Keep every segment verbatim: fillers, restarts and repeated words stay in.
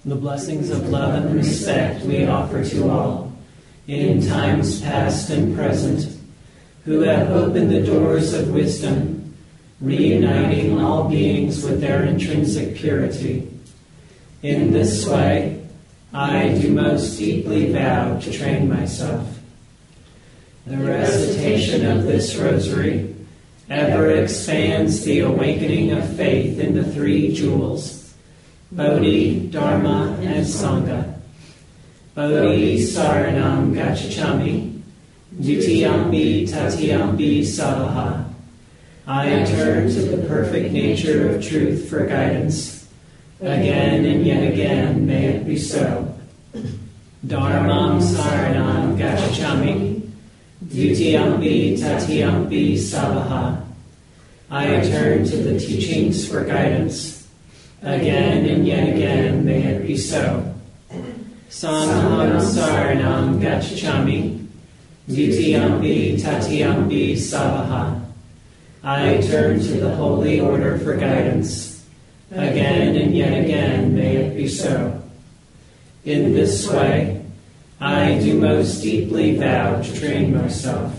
The blessings of love and respect we offer to all, in times past and present, who have opened the doors of wisdom, reuniting all beings with their intrinsic purity. In this way, I do most deeply vow to train myself. The recitation of this rosary ever expands the awakening of faith in the three jewels, Bodhi, Dharma, and Sangha. Bodhi saranam gacchami, dutiyampi tatiyampi savaha. I turn to the perfect nature of truth for guidance. Again and yet again may it be so. Dharmam saranam gacchami, dutiyampi tatiyampi savaha. I turn to the teachings for guidance. Again and yet again may it be so. Sangham saranam gacchami, dutiyampi tatiyampi savaha. I turn to the holy order for guidance. Again and yet again may it be so. In this way, I do most deeply vow to train myself.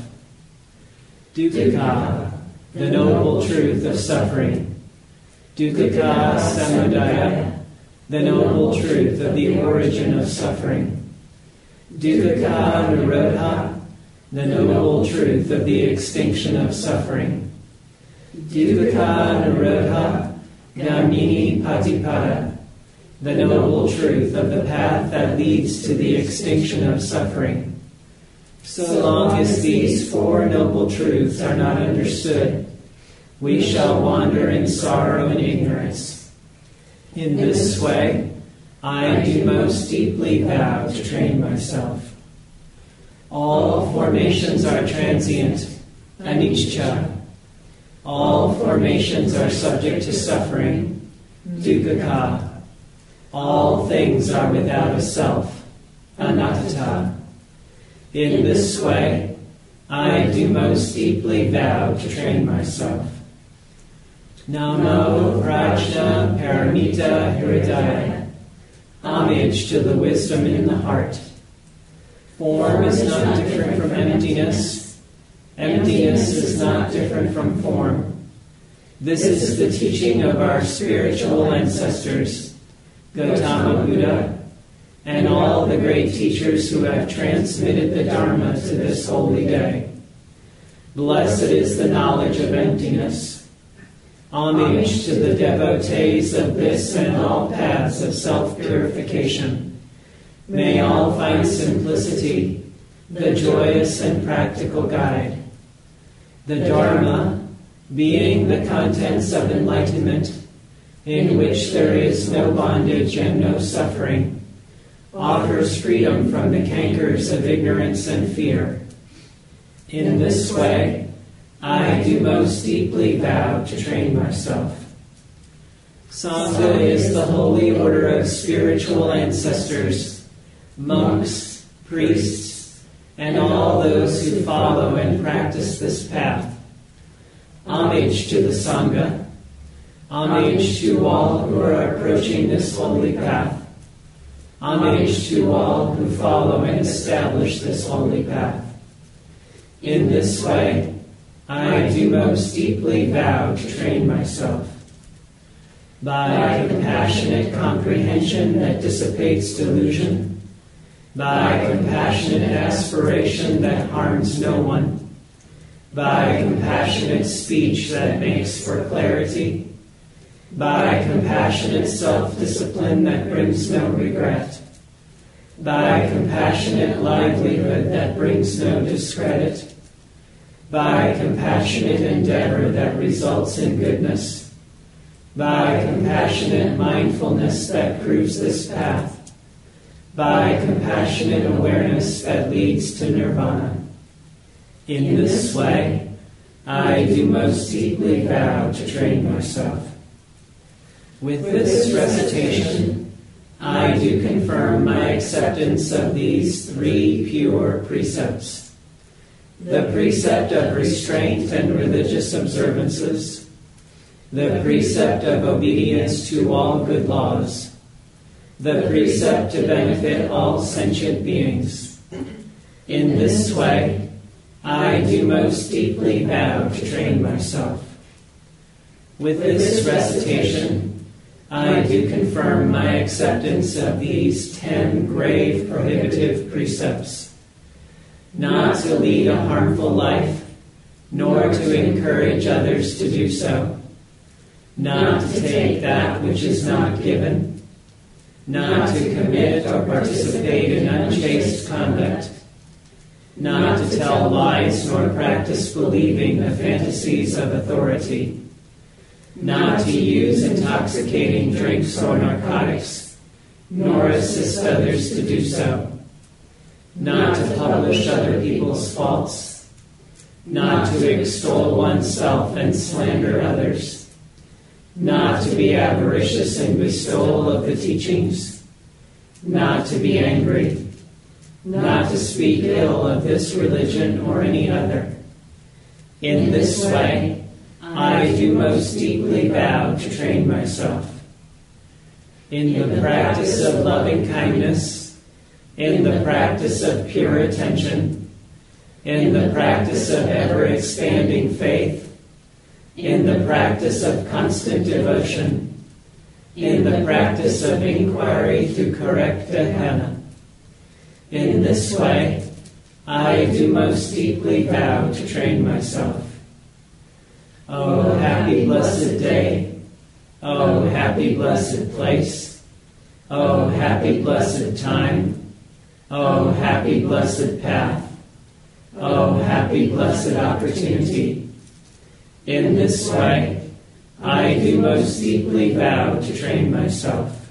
Dukkha, the noble truth of suffering. Dukkha samudaya, the noble truth of the origin of suffering. Dukkha nirodha, the noble truth of the extinction of suffering. Dukkha nirodha, gamini patipada, the noble truth of the path that leads to the extinction of suffering. So long as these four noble truths are not understood, we shall wander in sorrow and ignorance. In this way, I do most deeply vow to train myself. All formations are transient, anicca. All formations are subject to suffering, dukkha. All things are without a self, anatta. In this way, I do most deeply vow to train myself. Namo Prajna Paramita Hridaya. Homage to the wisdom in the heart. Form is not different from emptiness. Emptiness is not different from form. This is the teaching of our spiritual ancestors, Gautama Buddha, and all the great teachers who have transmitted the Dharma to this holy day. Blessed is the knowledge of emptiness. Homage to the devotees of this and all paths of self-purification. May all find simplicity, the joyous and practical guide. The Dharma, being the contents of enlightenment, in which there is no bondage and no suffering, offers freedom from the cankers of ignorance and fear. In this way, I do most deeply vow to train myself. Sangha is the holy order of spiritual ancestors, monks, priests, and all those who follow and practice this path. Homage to the Sangha. Homage to all who are approaching this holy path. Homage to all who follow and establish this holy path. In this way, I do most deeply vow to train myself. By compassionate comprehension that dissipates delusion, by compassionate aspiration that harms no one, by compassionate speech that makes for clarity, by compassionate self-discipline that brings no regret, by compassionate livelihood that brings no discredit, by compassionate endeavor that results in goodness, by compassionate mindfulness that proves this path, by compassionate awareness that leads to nirvana. In this way, I do most deeply vow to train myself. With this recitation, I do confirm my acceptance of these three pure precepts. The precept of restraint and religious observances, the precept of obedience to all good laws, the precept to benefit all sentient beings. In this way, I do most deeply vow to train myself. With this recitation, I do confirm my acceptance of these ten grave prohibitive precepts: not to lead a harmful life, nor to encourage others to do so, not to take that which is not given, not to commit or participate in unchaste conduct, not to tell lies nor practice believing the fantasies of authority, not to use intoxicating drinks or narcotics, nor assist others to do so, not to publish other people's faults, not to extol oneself and slander others, not to be avaricious in bestowal of the teachings, not to be angry, not to speak ill of this religion or any other. In this way, I do most deeply vow to train myself. In the practice of loving kindness, in the practice of pure attention, in the practice of ever-expanding faith, in the practice of constant devotion, in the practice of inquiry through correct Gehenna. In this way, I do most deeply vow to train myself. O happy blessed day, O happy blessed place, O happy blessed time, O happy blessed path, O happy blessed opportunity. In this way, I do most deeply vow to train myself.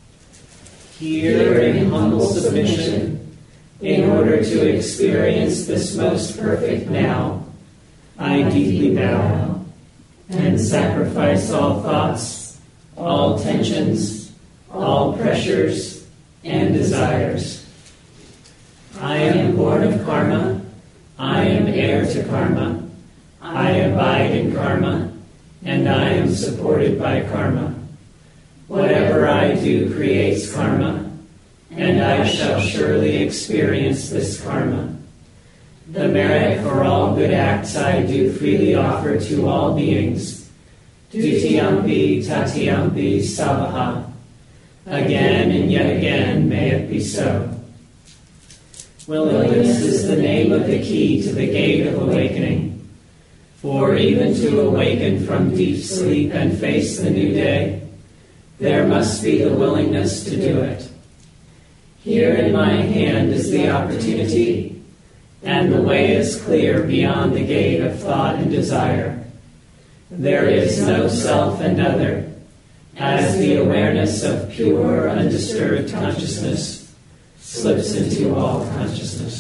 Here in humble submission, in order to experience this most perfect now, I deeply bow and sacrifice all thoughts, all tensions, all pressures and desires. I am born of karma, I am heir to karma, I abide in karma, and I am supported by karma. Whatever I do creates karma, and I shall surely experience this karma. The merit for all good acts I do freely offer to all beings. Dutiyampi tatiyampi sabaha. Again and yet again may it be so. Willingness is the name of the key to the gate of awakening. For even to awaken from deep sleep and face the new day, there must be the willingness to do it. Here in my hand is the opportunity, and the way is clear beyond the gate of thought and desire. There is no self and other, as the awareness of pure, undisturbed consciousness slips into all consciousness.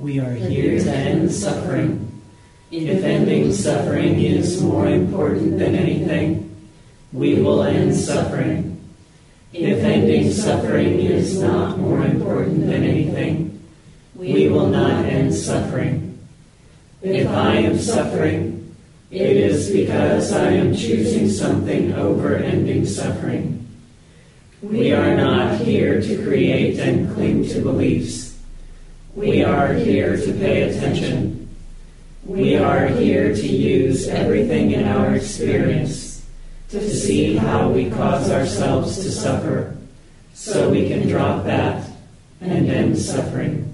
We are here to end suffering. If ending suffering is more important than anything, we will end suffering. If ending suffering is not more important than anything, we will not end suffering. If I am suffering, it is because I am choosing something over ending suffering. We are not here to create and cling to beliefs. We are here to pay attention. We are here to use everything in our experience to see how we cause ourselves to suffer, so we can drop that and end suffering.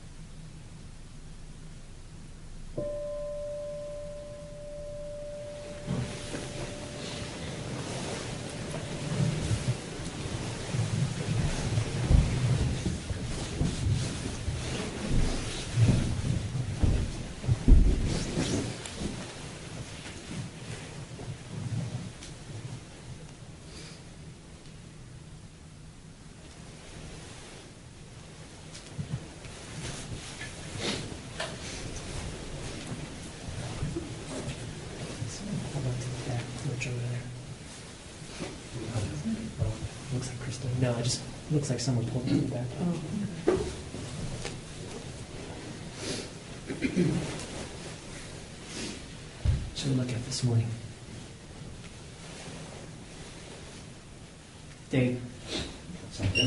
No, it just looks like someone pulled it back. Oh. Should we look at this morning? Dave. Something.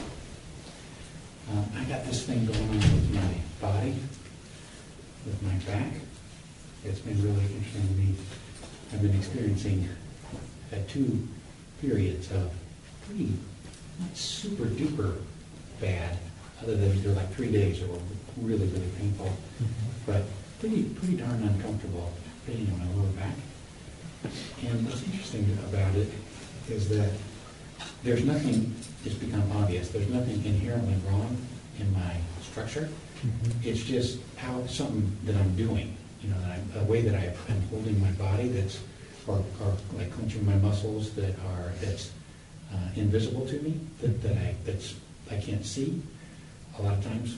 Um, I got this thing going on with my body, with my back. It's been really interesting to me. I've been experiencing uh, two periods of pretty, not super duper bad, other than they're like three days that were really, really painful, mm-hmm. but pretty, pretty darn uncomfortable pain in my lower back. And what's interesting about it is that there's nothing, it's become obvious, there's nothing inherently wrong in my structure. Mm-hmm. It's just how something that I'm doing, you know, that I'm, a way that I, I'm holding my body that's, or, or like clenching my muscles that are, that's uh, invisible to me, that, that I, that's, I can't see a lot of times.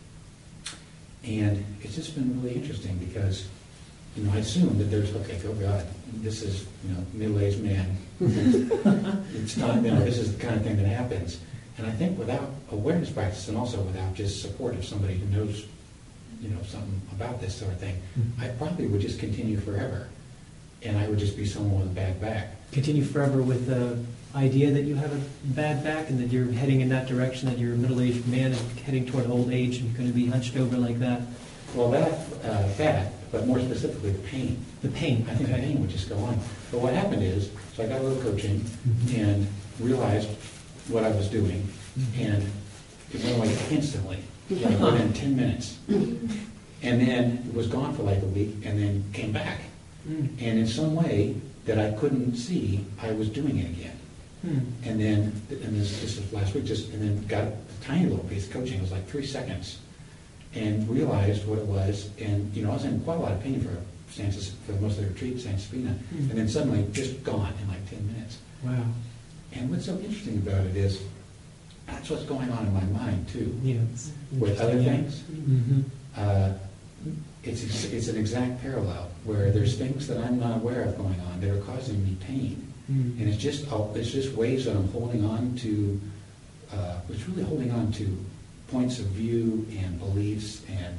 And it's just been really interesting because, you know, I assume that there's, okay, oh God, this is, you know, middle-aged man. It's not, you know, this is the kind of thing that happens. And I think without awareness practice and also without just support of somebody who knows, you know, something about this sort of thing, mm-hmm. I probably would just continue forever. And I would just be someone with a bad back. Continue forever with the idea that you have a bad back and that you're heading in that direction, that you're a middle-aged man and heading toward old age and you're going to be hunched over like that? Well, that, uh, that, but more specifically the pain. The pain. I think okay. the pain would just go on. But what happened is, so I got a little coaching mm-hmm. and realized what I was doing, mm-hmm. and it went away instantly, like within ten minutes. And then it was gone for like a week and then came back. Mm. And in some way that I couldn't see, I was doing it again. Mm. And then, and this, this was last week, just and then got a tiny little piece of coaching. It was like three seconds, and realized what it was. And you know, I was in quite a lot of pain for San, for most of the retreat, San Sabina, mm. and then suddenly just gone in like ten minutes. Wow! And what's so interesting about it is that's what's going on in my mind too. Yeah, with other yeah. things. Mm-hmm. Uh, It's, it's an exact parallel where there's things that I'm not aware of going on that are causing me pain, mm. and it's just it's just ways that I'm holding on to. Uh, it's really holding on to points of view and beliefs and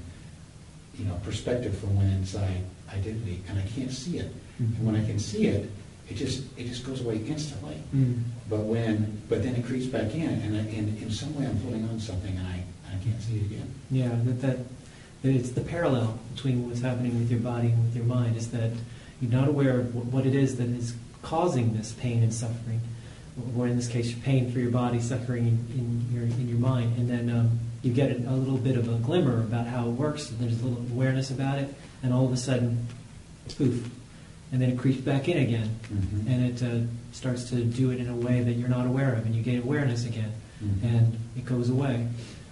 you know perspective from one inside identity, and I can't see it. Mm-hmm. And when I can see it, it just it just goes away instantly. Mm. But when but then it creeps back in, and I, and in some way I'm holding on to something, and I I can't see it again. Yeah, that that. It's the parallel between what's happening with your body and with your mind is that you're not aware of what it is that is causing this pain and suffering, or in this case, pain for your body, suffering in, in your in your mind, and then um, you get a little bit of a glimmer about how it works. And there's a little awareness about it, and all of a sudden, poof, and then it creeps back in again, mm-hmm. and it uh, starts to do it in a way that you're not aware of, and you gain awareness again, mm-hmm. and it goes away,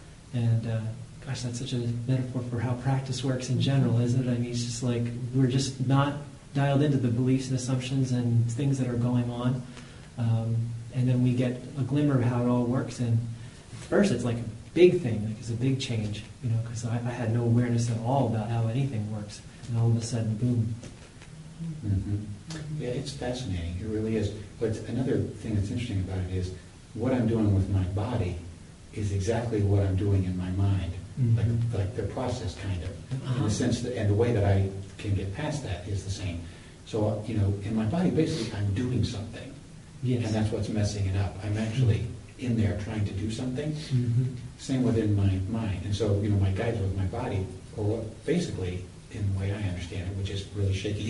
and. Uh, Gosh, that's such a metaphor for how practice works in general, isn't it? I mean, it's just like we're just not dialed into the beliefs and assumptions and things that are going on. Um, and then we get a glimmer of how it all works. And at first it's like a big thing, like it's a big change, you know, because I, I had no awareness at all about how anything works, and all of a sudden, boom. Mm-hmm. Yeah, it's fascinating. It really is. But another thing that's interesting about it is what I'm doing with my body is exactly what I'm doing in my mind. Mm-hmm. Like, like the process, kind of, Uh-huh. in the sense that, and the way that I can get past that is the same. So, you know, in my body, basically, I'm doing something, Yes. and that's what's messing it up. I'm actually in there trying to do something. Mm-hmm. Same within my mind. And so, you know, my guides with my body, or what, basically, in the way I understand it, which is really shaky.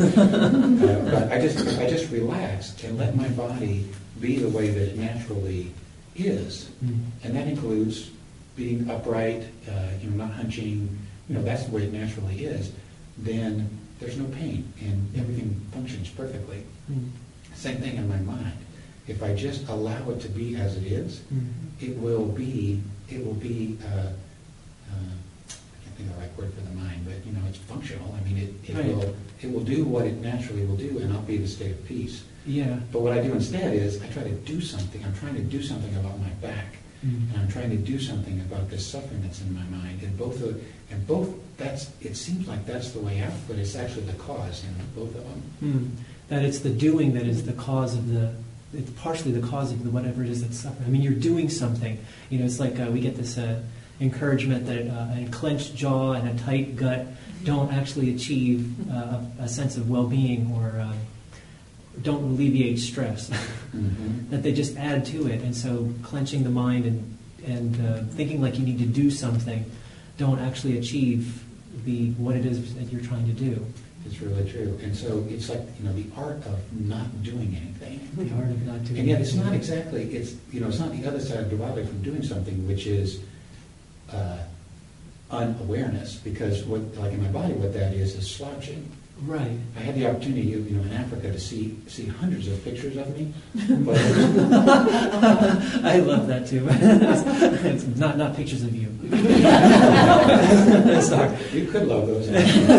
uh, but I just, I just relax and let my body be the way that it naturally is, Mm-hmm. and that includes being upright, uh, you know, not hunching. You know, that's the way it naturally is. Then there's no pain, and everything functions perfectly. Mm-hmm. Same thing in my mind. If I just allow it to be as it is, Mm-hmm. it will be, it will be, uh, uh, I can't think of the right word for the mind, but, you know, it's functional. I mean, it, it Right. will, it will do what it naturally will do, and I'll be in a state of peace. Yeah. But what I do instead is, I try to do something. I'm trying to do something about my back, Mm-hmm. and I'm trying to do something about this suffering that's in my mind. And both of, and both, that's, it seems like that's the way out, but it's actually the cause in both of them. Mm. That it's the doing that is the cause of the, it's partially the cause of the whatever it is that's suffering. I mean, you're doing something. You know, it's like uh, we get this uh, encouragement that uh, a clenched jaw and a tight gut don't actually achieve uh, a, a sense of well-being or uh, don't alleviate stress. Mm-hmm. That they just add to it. And so clenching the mind and, and uh, thinking like you need to do something don't actually achieve the what it is that you're trying to do. It's really true. And so it's like, you know, the art of not doing anything. The art of not doing And yet it's anything. not exactly, it's, you know, it's not the other side of Diwali from doing something, which is uh, unawareness. Because what, like in my body, what that is, is slouching. Right. I had the opportunity, you know, in Africa to see see hundreds of pictures of me. But I love that too. It's not not pictures of you. Sorry. you could love those.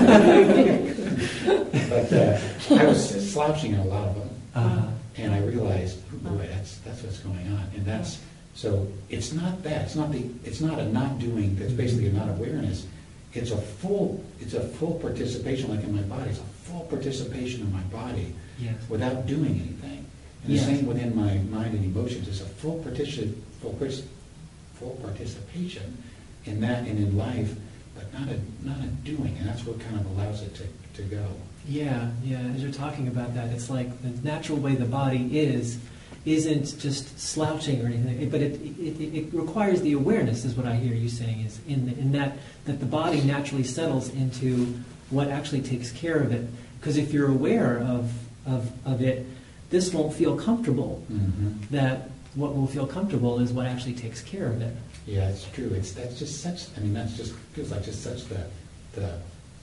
But uh, I was slouching in a lot of them. Uh, And I realized, oh boy, that's that's what's going on, and that's so. It's not that. It's not the. It's not a not doing. That's basically a not awareness. It's a full. It's a full participation, like in my body. It's a full participation in my body yes. without doing anything. And Yes. the same within my mind and emotions. It's a full partition, full, partic- full participation in that and in life, but not a not a doing. And that's what kind of allows it to to go. Yeah, yeah. As you're talking about that, it's like the natural way the body is, isn't just slouching or anything, but it it, it requires the awareness, is what I hear you saying, is in the, in that that the body naturally settles into what actually takes care of it. Because if you're aware of of of it, this won't feel comfortable. Mm-hmm. That what will feel comfortable is what actually takes care of it. Yeah, it's true. It's that's just such. I mean, that's just feels like just such the the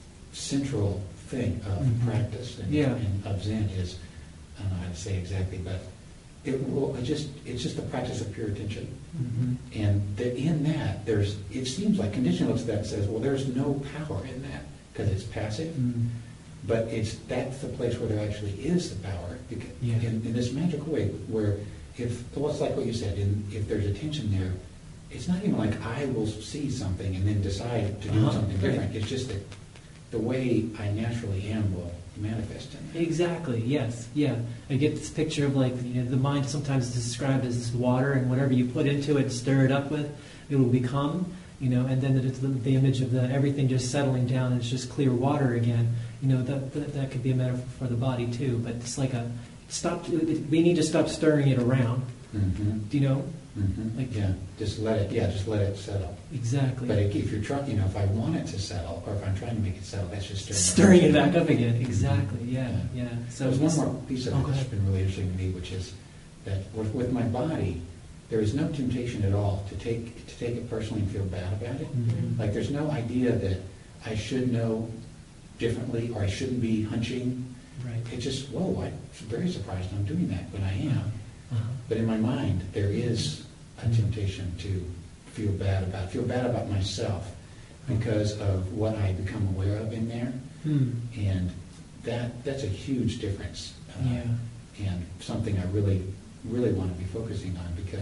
central thing of Mhm. practice and, Yeah. and of Zen is. I don't know how to say exactly, but it will it just it's just the practice of pure attention. Mm-hmm. And that in that there's it seems like conditioning looks at that and says, well, there's no power in that because it's passive. Mm-hmm. But it's that's the place where there actually is the power, because Yeah. in, in this magical way, where if well, it's like what you said, in, if there's attention there, it's not even like I will see something and then decide to do Uh-huh. something Right. different. It's just that the way I naturally am will manifest in that. Exactly. Yes. Yeah. I get this picture of like you know, the mind sometimes is described as this water, and whatever you put into it, stir it up with, it will become. You know, and then it's the, the image of the everything just settling down, and it's just clear water again. You know, that that, that could be a metaphor for the body too. But it's like a stop. We need to stop stirring it around. Mm-hmm. Do you know? Mm-hmm. Like- yeah, just let it. Yeah, just let it settle. Exactly. But if you're trying, you know, if I want it to settle, or if I'm trying to make it settle, that's just stirring, Stirring it back up again. Exactly. Yeah. Yeah. So There's this- one more piece of Oh, it go that's ahead. been really interesting to me, which is that with, with my body, there is no temptation at all to take to take it personally and feel bad about it. Mhm. Like there's no idea that I should know differently or I shouldn't be hunching. Right. It's just, whoa, I'm very surprised I'm doing that, but I am. Uh-huh. But in my mind, there is a Mhm. temptation to feel bad about, feel bad about myself because of what I become aware of in there. Hmm. And that that's a huge difference. Uh, Yeah. And something I really, really want to be focusing on, because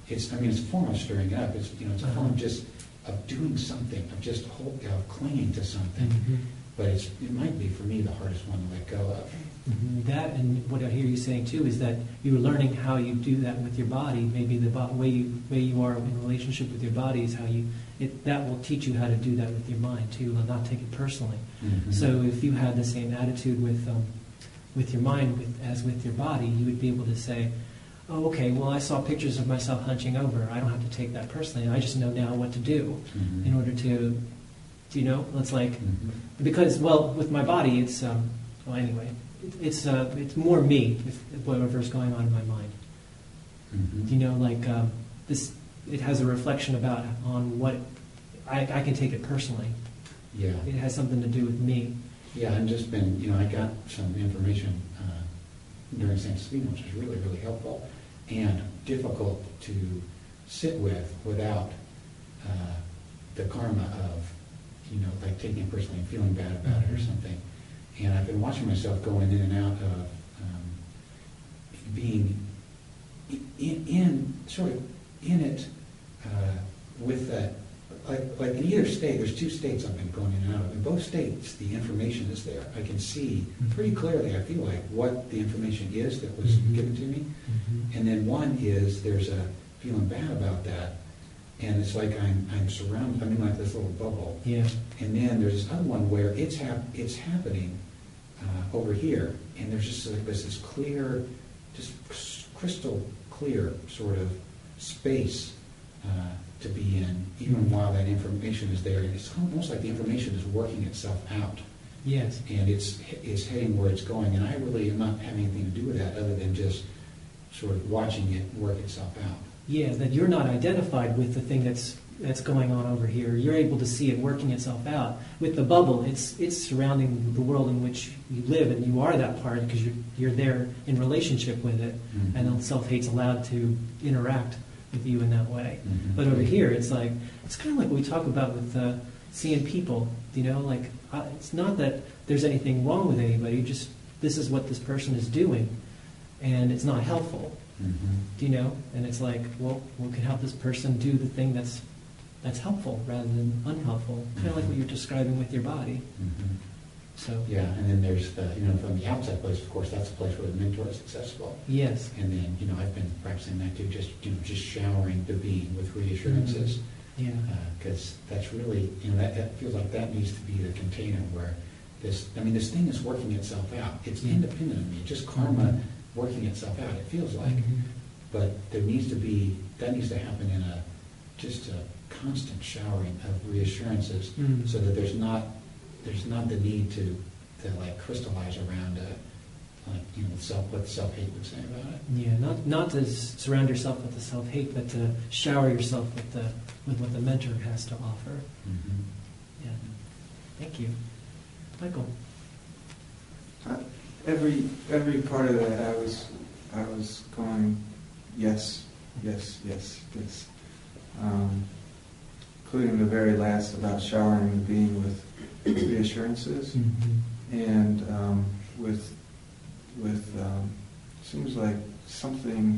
it's, I mean, it's a form of stirring it up. It's, you know, it's a Uh-huh. form just of doing something, of just hold, of clinging to something. Mhm. But it's, it might be, for me, the hardest one to let go of. Mhm. That, and what I hear you saying too, is that you're learning how you do that with your body. Maybe the bo- way you way you are in relationship with your body is how you. It, that will teach you how to do that with your mind too, and not take it personally. Mhm. So if you had the same attitude with um, with your mind with, as with your body, you would be able to say, "Oh, okay. Well, I saw pictures of myself hunching over. I don't have to take that personally. I just know now what to do Mhm. in order to." Do you know? It's like Mhm. because well, with my body, it's um, well anyway. It's uh, it's more me, if, if whatever's going on in my mind. Mhm. You know, like um, this, it has a reflection about on what I, I can take it personally. Yeah. It has something to do with me. Yeah, I've just been, you know, I got some information uh, during Saint Stephen, which was really, really helpful and difficult to sit with without uh, the karma of, you know, like taking it personally and feeling bad about it or something. And I've been watching myself going in and out of um, being in, in, sort of in it uh, with that, like, like in either state, there's two states I've been going in and out of. In both states, the information is there. I can see pretty clearly, I feel like, what the information is that was Mhm. given to me. Mm-hmm. And then one is there's a feeling bad about that, and it's like I'm I'm surrounded, I'm in like this little bubble. Yeah. And then there's this other one where it's hap- it's happening uh, over here, and there's just like this, this clear, just crystal clear sort of space uh, to be in, even while that information is there. And it's almost like the information is working itself out, Yes. and it's it's heading where it's going. And I really am not having anything to do with that, other than just sort of watching it work itself out. Yeah, that you're not identified with the thing that's that's going on over here. You're able to see it working itself out. With the bubble, it's it's surrounding the world in which you live, and you are that part because you're you're there in relationship with it, Mhm. and then self-hate's allowed to interact with you in that way. Mhm. But over here, it's like it's kind of like what we talk about with uh, seeing people. You know, like uh, it's not that there's anything wrong with anybody. Just this is what this person is doing, and it's not helpful. Mhm. Do you know? And it's like, well, we can help this person do the thing that's that's helpful rather than unhelpful. Kind of like what you're describing with your body. Mhm. So Yeah, and then there's the, you know, from the outside place, of course, that's the place where the mentor is accessible. yes, And then, you know, I've been practicing that too, just, you know, just showering the being with reassurances. yeah, Because that's really, you know, that, that feels like that needs to be the container where this, I mean, this thing is working itself out. It's Yeah. independent of me, just karma working itself out, it feels like. Mhm. But there needs to be, that needs to happen in a, just a constant showering of reassurances, Mm. so that there's not, there's not the need to, to like crystallize around a, like, you know, self, what self-hate would say about it. yeah. Not not to s- surround yourself with the self-hate, but to shower yourself with the with what the mentor has to offer. Mm-hmm. Yeah. Thank you, Michael. Uh, Every, every part of that, I was, I was going, yes, yes, yes, yes. Um, including the very last about showering the being with reassurances. Mm-hmm. And um, with, with um, seems like something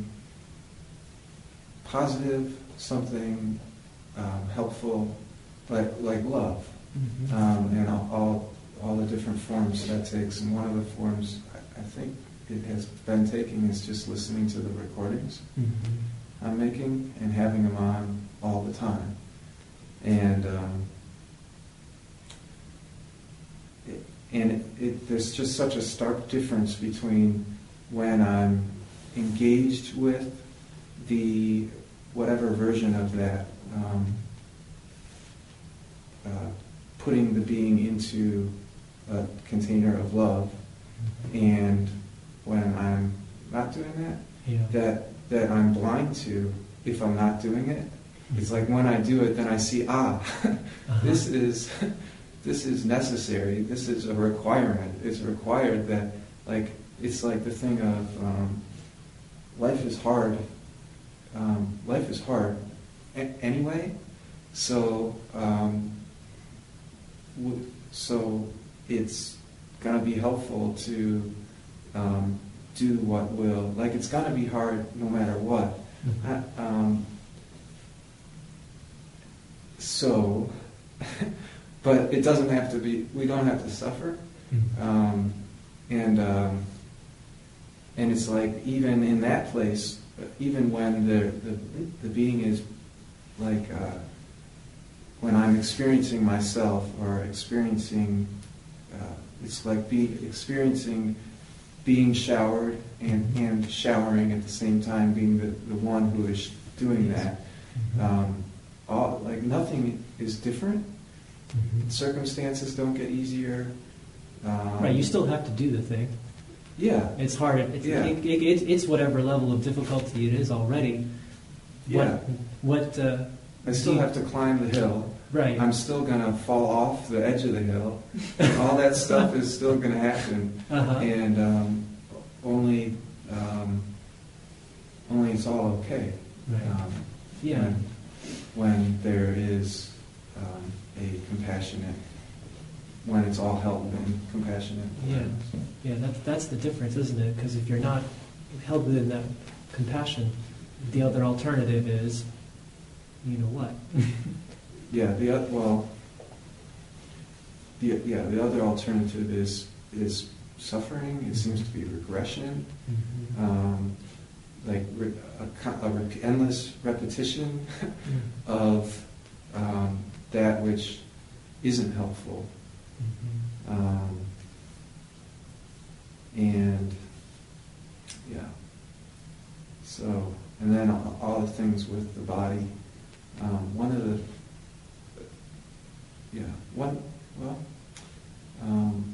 positive, something um, helpful, like, like love. Mm-hmm. Um, and all, all all the different forms that takes. And one of the forms I, I think it has been taking is just listening to the recordings Mm-hmm. I'm making and having them on all the time. And um, it, and it, it, there's just such a stark difference between when I'm engaged with the whatever version of that, um, uh, putting the being into a container of love, and when I'm not doing that, Yeah. that that I'm blind to if I'm not doing it. It's like when I do it, then I see, ah, Uh-huh. this is this is necessary. This is a requirement. It's required that, like, it's like the thing of um, life is hard. Um, life is hard a- anyway. So um, w- so it's gonna be helpful to um, do what will, like, it's gonna be hard no matter what. Mhm. I, um, so, but it doesn't have to be. We don't have to suffer, um, and um, and it's like even in that place, even when the the, the being is like uh, when I'm experiencing myself or experiencing, uh, it's like be experiencing being showered and, and showering at the same time, being the, the one who is doing that. Um, all, like nothing is different. Mm-hmm. Circumstances don't get easier. Um, Right, you still have to do the thing. Yeah. It's hard. It's, Yeah. it, it, it, it's whatever level of difficulty it is already. Yeah. What? What? Uh, I still do you- have to climb the hill. Right. I'm still gonna fall off the edge of the hill. All that stuff is still gonna happen, Uh-huh. and um, only, um, only it's all okay. Right. Um, Yeah. When, when there is um, a compassionate, when it's all held in compassionate. Yeah. Yeah. That's that's the difference, isn't it? Because if you're not held within that compassion, the other alternative is, you know what? Yeah. The oth- well. The, yeah. The other alternative is is suffering. It seems to be regression. Mm-hmm. Um, like re- a, co- a rep- endless repetition Mm-hmm. of um, that which isn't helpful, Mm-hmm. um, and yeah. So, and then all, all the things with the body. Um, one of the yeah one well. Um,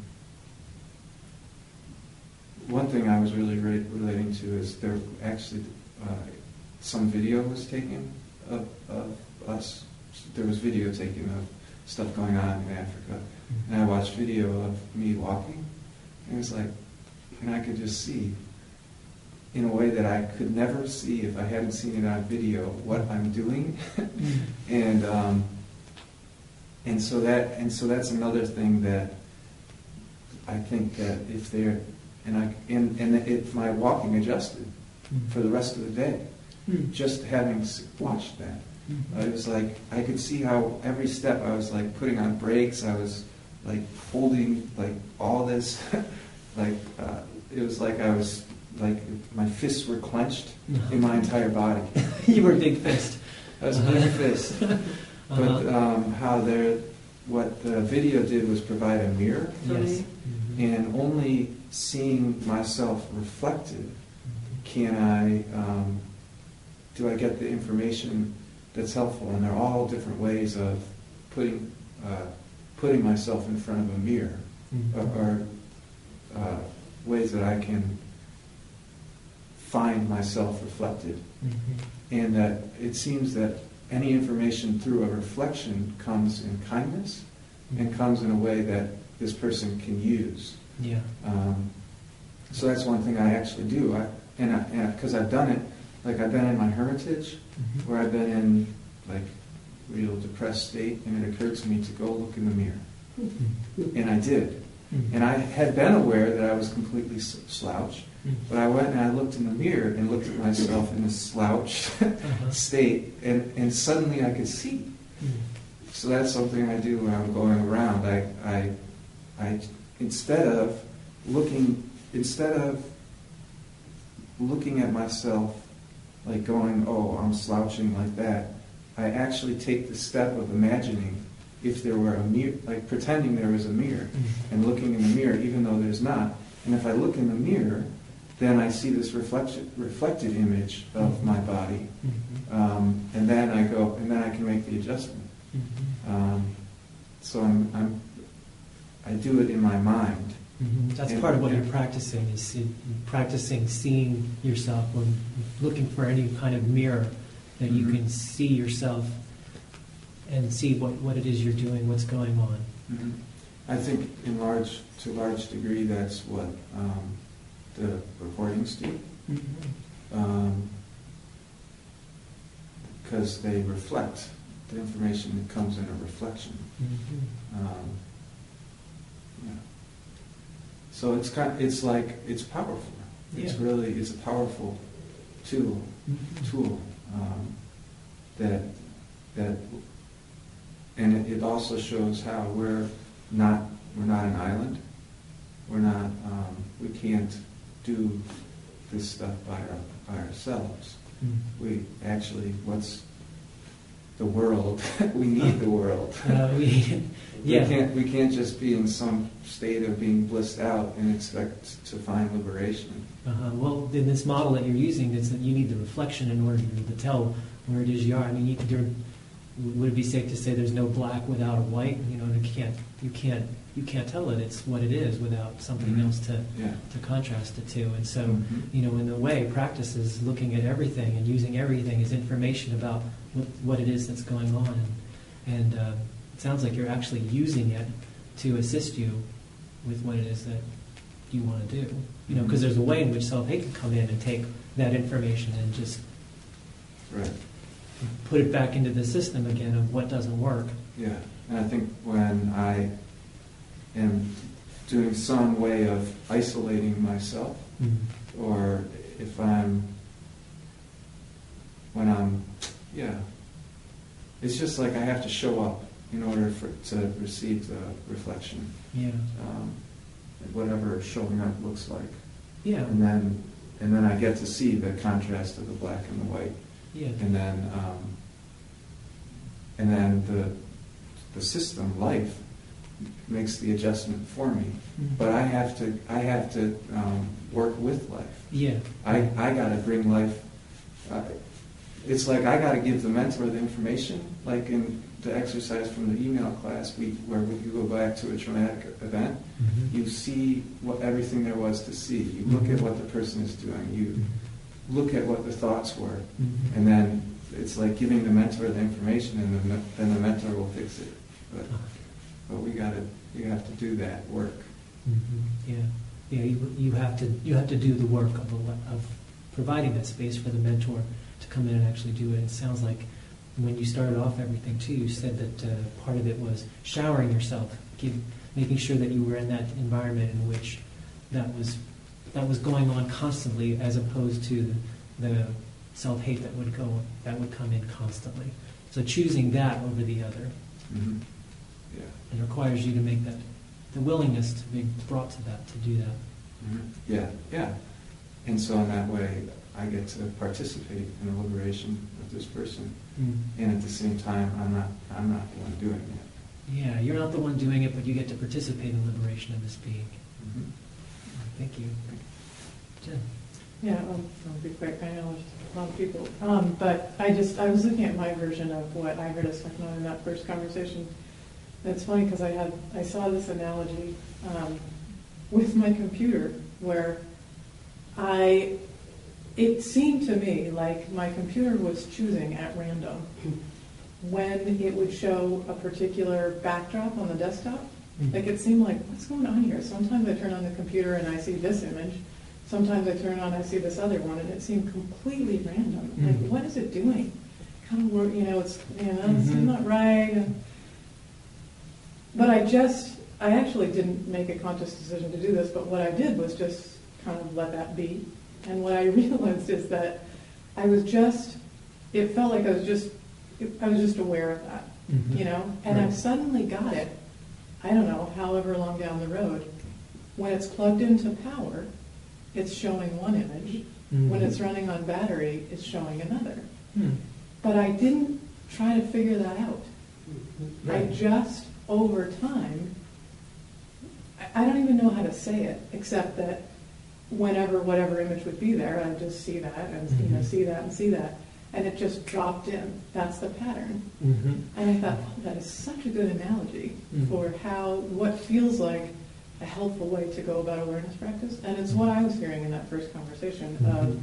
One thing I was really re- relating to is there actually uh, some video was taken of, of us. There was video taken of stuff going on in Africa, and I watched video of me walking, and it was like, and I could just see, in a way that I could never see if I hadn't seen it on video, what I'm doing, and um, and so that and so that's another thing that I think that if they're And I and, and it, my walking adjusted for the rest of the day, Mm-hmm. just having s- watched that. Mm-hmm. I was like, I could see how every step I was like putting on brakes. I was like holding like all this, like uh, it was like I was like my fists were clenched in my entire body. You were a big fist. I was a big fist. Uh-huh. But um, how there, what the video did was provide a mirror for Yes. me. Mm-hmm. And only seeing myself reflected can I, um, do I get the information that's helpful. And they're all different ways of putting uh, putting myself in front of a mirror, Mm-hmm. or, or uh, ways that I can find myself reflected. Mm-hmm. And that it seems that any information through a reflection comes in kindness and comes in a way that this person can use. Yeah. Um, so that's one thing I actually do. I, and I, because I've done it, like I've been in my hermitage, Mm-hmm. where I've been in like real depressed state, and it occurred to me to go look in the mirror, Mm-hmm. and I did. Mm-hmm. And I had been aware that I was completely s- slouched, but I went and I looked in the mirror and looked at myself in this slouched Uh-huh. state, and, and suddenly I could see. Mm-hmm. So that's something I do when I'm going around. I, I, I, instead of looking, instead of looking at myself like going, oh, I'm slouching like that, I actually take the step of imagining if there were a mirror, like pretending there was a mirror, Mm-hmm. and looking in the mirror even though there's not. And if I look in the mirror, then I see this reflection, reflected image of my body, Mm-hmm. um, and then I go, and then I can make the adjustment. Mm-hmm. Um, so I'm, I'm, I do it in my mind. Mm-hmm. That's And- part of what you're practicing, is see, practicing seeing yourself, when looking for any kind of mirror that you Mhm. can see yourself and see what, what it is you're doing, what's going on. Mm-hmm. I think in large, to a large degree, that's what um, the recordings do, um, because they reflect. The information that comes in a reflection. Mm-hmm. Um, yeah. So it's kind, it's like it's powerful. It's Yeah. really, it's a powerful tool. Mm-hmm. Tool um, that that and it, it also shows how we're not we're not an island. We're not. Um, we can't do this stuff by our, by ourselves. Mm. We actually, what's the world? We need the world. Uh, we, yeah. We can't. We can't just be in some state of being blissed out and expect to find liberation. Uh-huh. Well, in this model that you're using, is that you need the reflection in order to tell where it is you are. I mean, you, there, would it be safe to say there's no black without a white? You know, you can't, you can't, you can't tell it. It's what it is without something Mm-hmm. else to Yeah. to contrast it to. And so, Mhm. you know, in a way, practice is looking at everything and using everything as information about what, what it is that's going on. And, and uh, it sounds like you're actually using it to assist you with what it is that you want to do. You know, because there's a way in which self-hate can come in and take that information and just Right. put it back into the system again of what doesn't work. Yeah. And I think when I am doing some way of isolating myself, Mm-hmm. or if I'm, when I'm, yeah, it's just like I have to show up in order for to receive the reflection, Yeah. um, whatever showing up looks like, Yeah. and then and then I get to see the contrast of the black and the white, Yeah. and then um, and then the the system, life, makes the adjustment for me. Mhm. But I have to I have to um, work with life. Yeah. I, I got to bring life. Uh, it's like I got to give the mentor the information, like in the exercise from the email class, we where we, you go back to a traumatic event. Mhm. You see what everything there was to see. You look at what the person is doing. You look at what the thoughts were, Mhm. and then it's like giving the mentor the information, and then the, then the mentor will fix it. But but we got to you have to do that work. Mhm. Yeah. Yeah. You, you have to you have to do the work of the, of providing that space for the mentor to come in and actually do it. It sounds like when you started off everything too, you said that uh, part of it was showering yourself, give, making sure that you were in that environment in which that was that was going on constantly, as opposed to the, the self-hate that would go that would come in constantly. So choosing that over the other, Mm-hmm. Yeah. it requires you to make that the willingness to be brought to that to do that. Mm-hmm. Yeah, yeah. And so in that way, I get to participate in the liberation of this person, Mm. and at the same time, I'm not I'm not the one doing it. Yeah, you're not the one doing it, but you get to participate in the liberation of this being. Mm-hmm. Thank you. Jen. Yeah, I'll, I'll be quick. I know there's a lot of people. Um, but I just, I was looking at my version of what I heard us talking about in that first conversation. And it's funny because I had, I saw this analogy um, with my computer where I, it seemed to me like my computer was choosing at random when it would show a particular backdrop on the desktop. Like it seemed like, what's going on here? Sometimes I turn on the computer and I see this image. Sometimes I turn on, I see this other one, and it seemed completely random. Mm. Like, what is it doing? Kind of, wor- you know, it's you know, it's Mhm. not right. And, but I just, I actually didn't make a conscious decision to do this. But what I did was just kind of let that be. And what I realized is that I was just, it felt like I was just, I was just aware of that, Mhm. you know. And Right. I've suddenly got it. I don't know, however long down the road, when it's plugged into power, it's showing one image. Mhm. When it's running on battery, it's showing another. Hmm. But I didn't try to figure that out. I Right. just, over time, I- I don't even know how to say it, except that whenever whatever image would be there, I'd just see that and you know Mhm. see that and see that. And it just dropped in. That's the pattern. Mhm. And I thought, oh, that is such a good analogy Mhm. for how, what feels like a helpful way to go about awareness practice. And it's what I was hearing in that first conversation of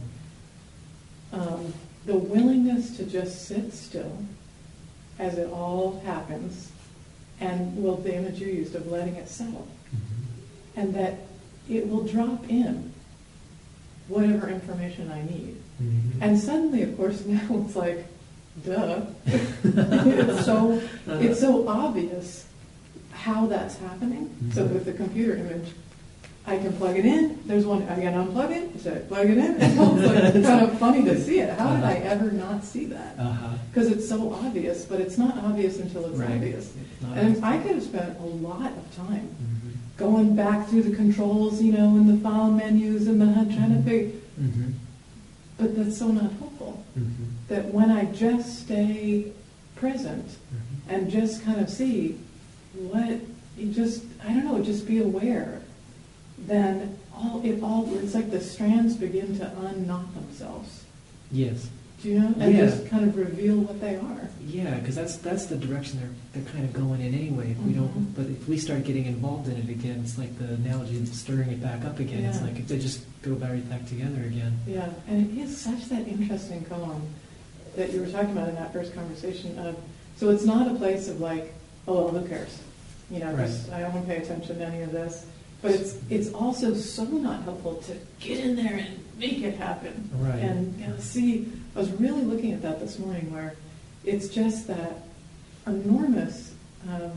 um, the willingness to just sit still as it all happens, and, well, the image you used of letting it settle. Mhm. And that it will drop in whatever information I need. Mhm. And suddenly, of course, now it's like, duh. it's so it's so obvious how that's happening. So Mhm. with the computer image, I can plug it in. There's one, I can unplug it, so I plug it in. It's almost like kind of funny to see it. How did I ever not see that? Uh-huh. Because it's so obvious, but it's not obvious until it's Right. obvious. Not And obvious. I could have spent a lot of time Mhm. going back through the controls, you know, and the file menus and the trying to figure, Mhm. but that's so not helpful. Mhm. That when I just stay present Mhm. and just kind of see what, you just, I don't know, just be aware, then all, it all, it's like the strands begin to unknot themselves. Yes. Do you know? And Yeah. just kind of reveal what they are. Yeah, because that's that's the direction they're they're kind of going in anyway. If we don't, Mhm. but if we start getting involved in it again, it's like the analogy of stirring it back up again. It's Yeah. like if they just go right back together again. Yeah, and it is such that interesting koan that you were talking about in that first conversation of, so it's not a place of like, oh, well, who cares? You know, just, I don't want to pay attention to any of this. But it's it's also so not helpful to get in there and make it happen. Right. And you know, see, I was really looking at that this morning where it's just that enormous um,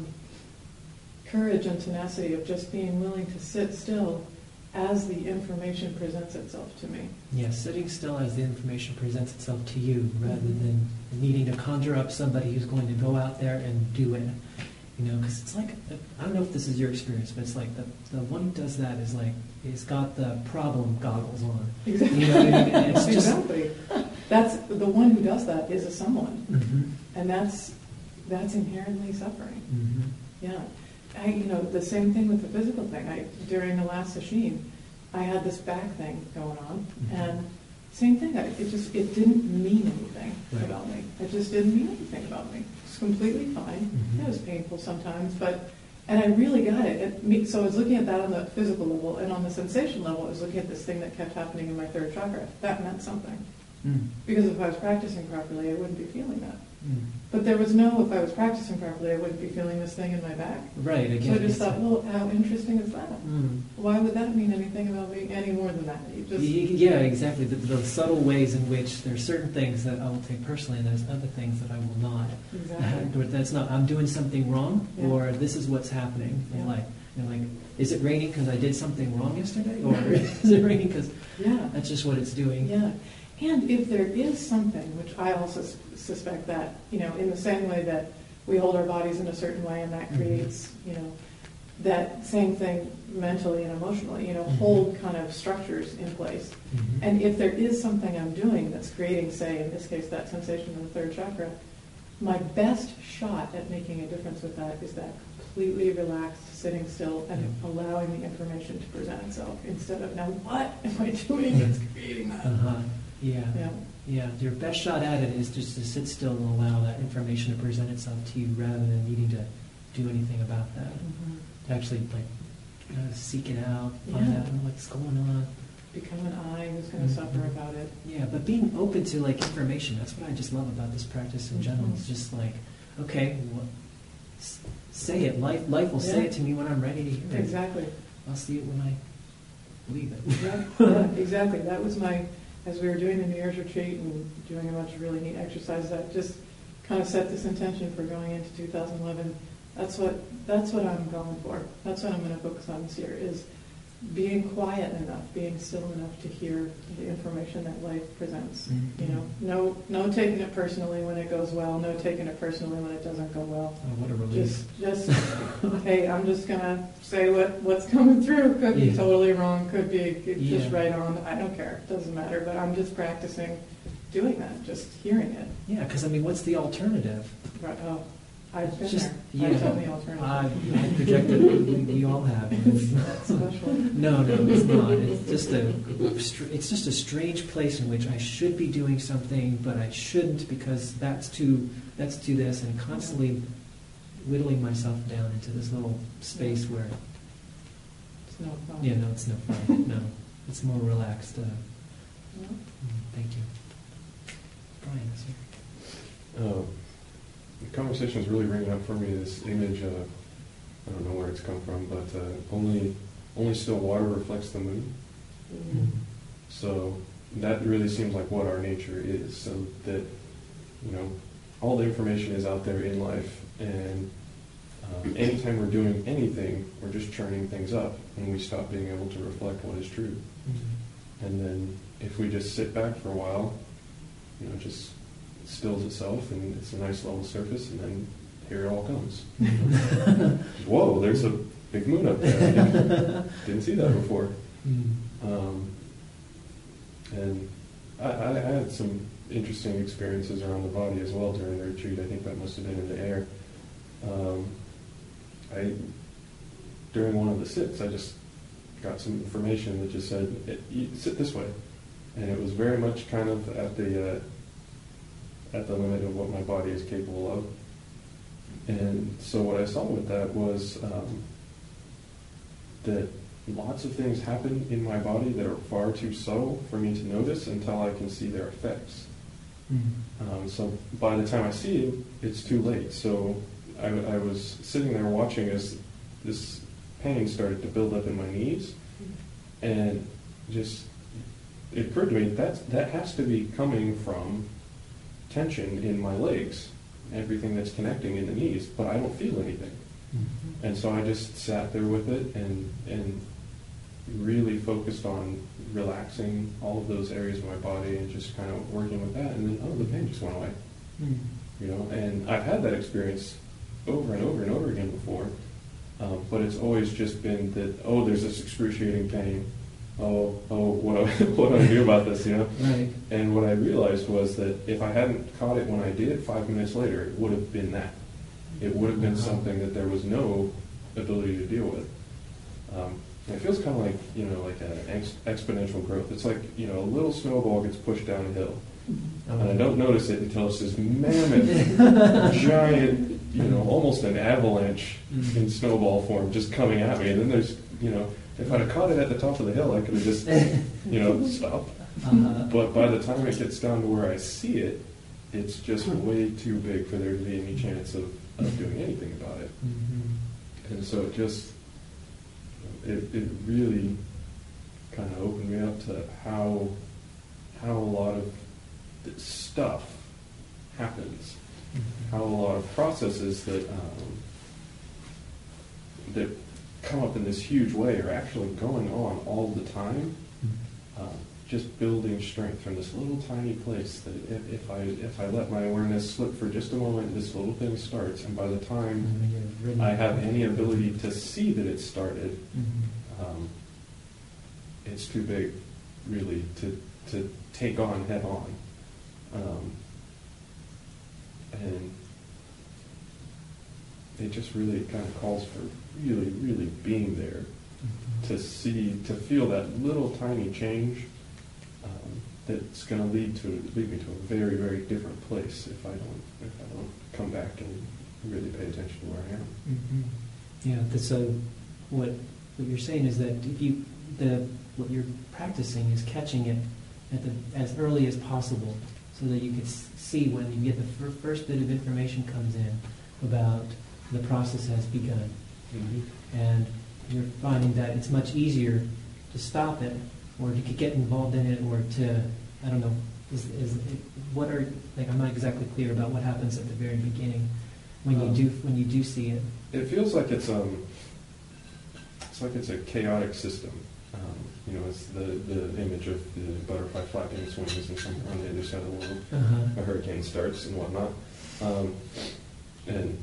courage and tenacity of just being willing to sit still as the information presents itself to me. Yeah, sitting still as the information presents itself to you, rather than needing to conjure up somebody who's going to go out there and do it. You know, because it's like, I don't know if this is your experience, but it's like the, the one who does that is like, he's got the problem goggles on. Exactly. You know what I mean? And it's just, Exactly. That's the one who does that is a someone, Mhm. and that's that's inherently suffering. Mhm. Yeah, I, you know, the same thing with the physical thing. I during the last sesshin, I had this back thing going on, Mhm. and same thing. I, it just it didn't mean anything Right. about me. It just didn't mean anything about me. It's completely fine. Mhm. It was painful sometimes, but and I really got it. it me, so I was looking at that on the physical level, and on the sensation level, I was looking at this thing that kept happening in my third chakra. That meant something. Mm. Because if I was practicing properly, I wouldn't be feeling that. Mm. But there was no, if I was practicing properly, I wouldn't be feeling this thing in my back. Right, again. So I just it's- thought, well, how interesting is that? Mm. Why would that mean anything about me any more than that? You just, Y- Yeah, exactly. The, the subtle ways in which there's certain things that I will take personally, and there's other things that I will not. exactly. Or that's not, I'm doing something wrong, Yeah. or this is what's happening. And Yeah. like, you know, like, is it raining because I did something wrong yesterday, or is it raining because Yeah. that's just what it's doing? Yeah. And if there is something, which I also s- suspect that, you know, in the same way that we hold our bodies in a certain way and that Mhm. creates, you know, that same thing mentally and emotionally, you know, Mhm. hold kind of structures in place. Mhm. And if there is something I'm doing that's creating, say, in this case, that sensation in the third chakra, my best shot at making a difference with that is that completely relaxed, sitting still, and Yeah. allowing the information to present itself instead of, now what am I doing that's creating that? Uh-huh. Yeah. Yeah. Yeah. Your best shot at it is just to sit still and allow that information to present itself to you, rather than needing to do anything about that. Mhm. To actually like uh, seek it out, find Yeah. out what's going on. Become an I who's going to Mhm. suffer about it. Yeah, but being open to like information, that's what I just love about this practice in general. Mhm. It's just like, okay, well, s- say it. Life, life will say Yeah. it to me when I'm ready to hear it. Exactly. I'll see it when I believe it. Yeah, yeah, exactly. That was my, as we were doing the New Year's retreat and doing a bunch of really neat exercises, that just kind of set this intention for going into two thousand eleven. That's what, that's what I'm going for. That's what I'm going to focus on this year, is being quiet enough, being still enough to hear the information that life presents. Mhm. You know, no, no taking it personally when it goes well, no taking it personally when it doesn't go well. Oh, what a relief. Just, just, hey, I'm just gonna say what, what's coming through. Could be Yeah. totally wrong, could be could just Yeah. right on. I don't care. Doesn't matter. But I'm just practicing doing that, just hearing it. Yeah, because I mean, what's the alternative? Right. Oh, I've been Just- there. yeah. I tell the alternative. I I projected, we, we all have. Special. No, no, it's not. It's just a, str- it's just a strange place in which I should be doing something, but I shouldn't because that's too, that's too this, and constantly whittling myself down into this little space where, It's no fun. yeah, no, it's no fun. No, it's more relaxed. Uh, Yeah. mm, thank you. Brian is here. Uh, the conversation is really bringing up for me this image of, I don't know where it's come from, but uh, only only still water reflects the moon. Mhm. So that really seems like what our nature is. So that, you know, all the information is out there in life, and Um, anytime we're doing anything, we're just churning things up, and we stop being able to reflect what is true. Mm-hmm. And then if we just sit back for a while, you know, it just stills itself, and it's a nice level surface, and then here it all comes. Whoa, there's a big moon up there. I didn't, didn't see that before. Mm-hmm. Um, and I, I, I had some interesting experiences around the body as well during the retreat. I think that must have been in the air. Um, I during one of the sits, I just got some information that just said, it, you sit this way, and it was very much kind of at the uh, at the limit of what my body is capable of. And so what I saw with that was um, that lots of things happen in my body that are far too subtle for me to notice until I can see their effects. Mm-hmm. Um, so by the time I see it, it's too late. So I, I was sitting there watching as this pain started to build up in my knees, and just it occurred to me that that has to be coming from tension in my legs, everything that's connecting in the knees, but I don't feel anything. Mm-hmm. And so I just sat there with it and and really focused on relaxing all of those areas of my body and just kind of working with that, and then, oh, the pain just went away. Mm-hmm. You know, and I've had that experience over and over and over again before, um, but it's always just been that, oh, there's this excruciating pain. Oh, oh, what do I, what do I do about this, you know? Right. And what I realized was that if I hadn't caught it when I did, five minutes later, it would have been that. It would have been Uh-huh. something that there was no ability to deal with. Um, it feels kind of like, you know, like an ex- exponential growth. It's like, you know, a little snowball gets pushed down a hill. Oh. And I don't notice it until it's this mammoth, giant, you know, almost an avalanche Mhm. in snowball form just coming at me. And then there's, you know, if I'd have caught it at the top of the hill, I could have just, you know, stopped. Uh-huh. But by the time it gets down to where I see it, it's just way too big for there to be any chance of, of doing anything about it. Mm-hmm. And so it just, it, it really kind of opened me up to how, how a lot of this stuff happens, Mm-hmm. how a lot of processes that, um, that come up in this huge way are actually going on all the time. Mm-hmm. Um, just building strength from this little tiny place that if, if I if I let my awareness slip for just a moment, this little thing starts, and by the time Mm-hmm. You're really- I have any ability to see that it started, Mm-hmm. um, it's too big, really, to to take on head on. Um, and it just really kind of calls for really, really being there Mm-hmm. to see, to feel that little tiny change um, that's going to lead to lead me to a very, very different place if I don't if I don't come back and really pay attention to where I am. Mm-hmm. Yeah. th- So what what you're saying is that if you the what you're practicing is catching it at the as early as possible, so that you can s- see when you get the fir- first bit of information comes in about the process has begun, and you're finding that it's much easier to stop it or to get involved in it or to, I don't know, is, is it, what are, like I'm not exactly clear about what happens at the very beginning when you Um, do when you do see it. It feels like it's um, it's like it's a chaotic system. Um, you know, it's the, the image of the butterfly flapping its wings and somewhere on the other side of the world, Uh-huh. a hurricane starts and whatnot. Um, and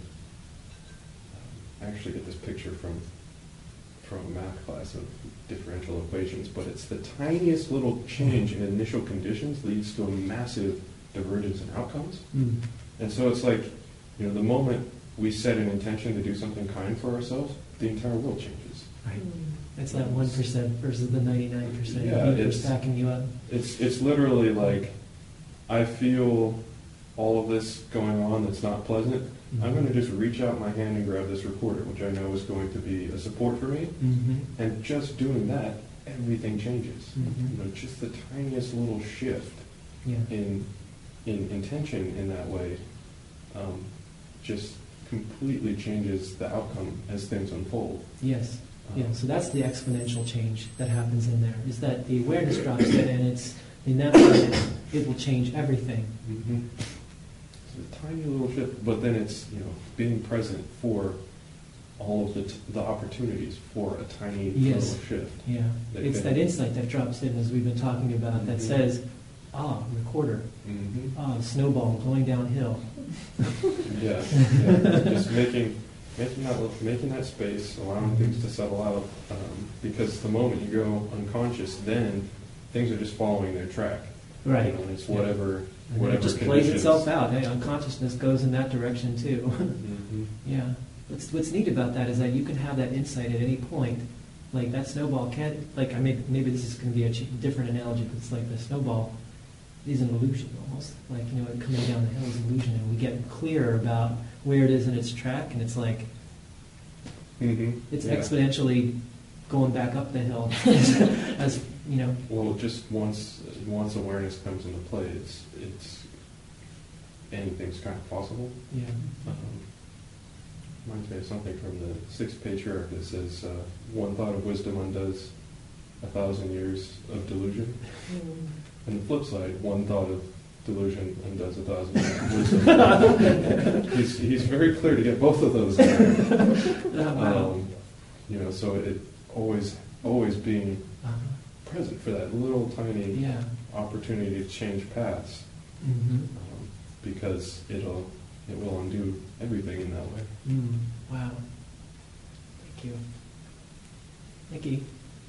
I actually get this picture from from a math class of differential equations, but it's the tiniest little change in initial conditions leads to a massive divergence in outcomes. Mm. And so it's like, you know, the moment we set an intention to do something kind for ourselves, the entire world changes. Right. It's that one percent versus the ninety-nine percent. Yeah, Universe it's- backing you up. It's it's literally like, I feel all of this going on that's not pleasant. I'm going to just reach out my hand and grab this recorder, which I know is going to be a support for me. Mm-hmm. And just doing that, everything changes. Mhm. You know, just the tiniest little shift Yeah. in in intention in that way, um, just completely changes the outcome as things unfold. Yes. Um, Yeah. So that's the exponential change that happens in there. Is that the awareness drops in, and it's in that moment it will change everything. Mm-hmm. It's a tiny little shift, but then it's, you know, being present for all of the, t- the opportunities for a tiny Yes. little shift. Yeah, That it's can- that insight that drops in as we've been talking about that Mhm. says, ah, recorder, Mm-hmm. ah, snowball going downhill. Yeah, yeah. Just making making that li- making that space, allowing things to settle out. Um, because the moment you go unconscious, then things are just following their track. Right. You know, it's whatever And then whatever it just plays conditions. itself out. Hey, unconsciousness goes in that direction too. Mhm. Yeah. What's what's neat about that is that you can have that insight at any point. Like that snowball can't. Like I may, maybe this is going to be a ch- different analogy, but it's like the snowball is an illusion almost. Like you know, it coming down the hill is an illusion, and we get clearer about where it is in its track, and it's like Mhm. it's Yeah. exponentially going back up the hill as you know. Well, just once once awareness comes into play, it's it's anything's kind of possible. Yeah. Um, reminds me of something from the Sixth Patriarch that says, uh, "One thought of wisdom undoes a thousand years of delusion." And the flip side, one thought of delusion undoes a thousand years of wisdom. he's he's very clear to get both of those in there. Oh, wow. Um, you know, so it always always being Uh-huh. present for that little tiny Yeah. opportunity to change paths, Mm-hmm. um, because it'll it will undo everything in that way. Mm. Wow. Thank you, Nikki.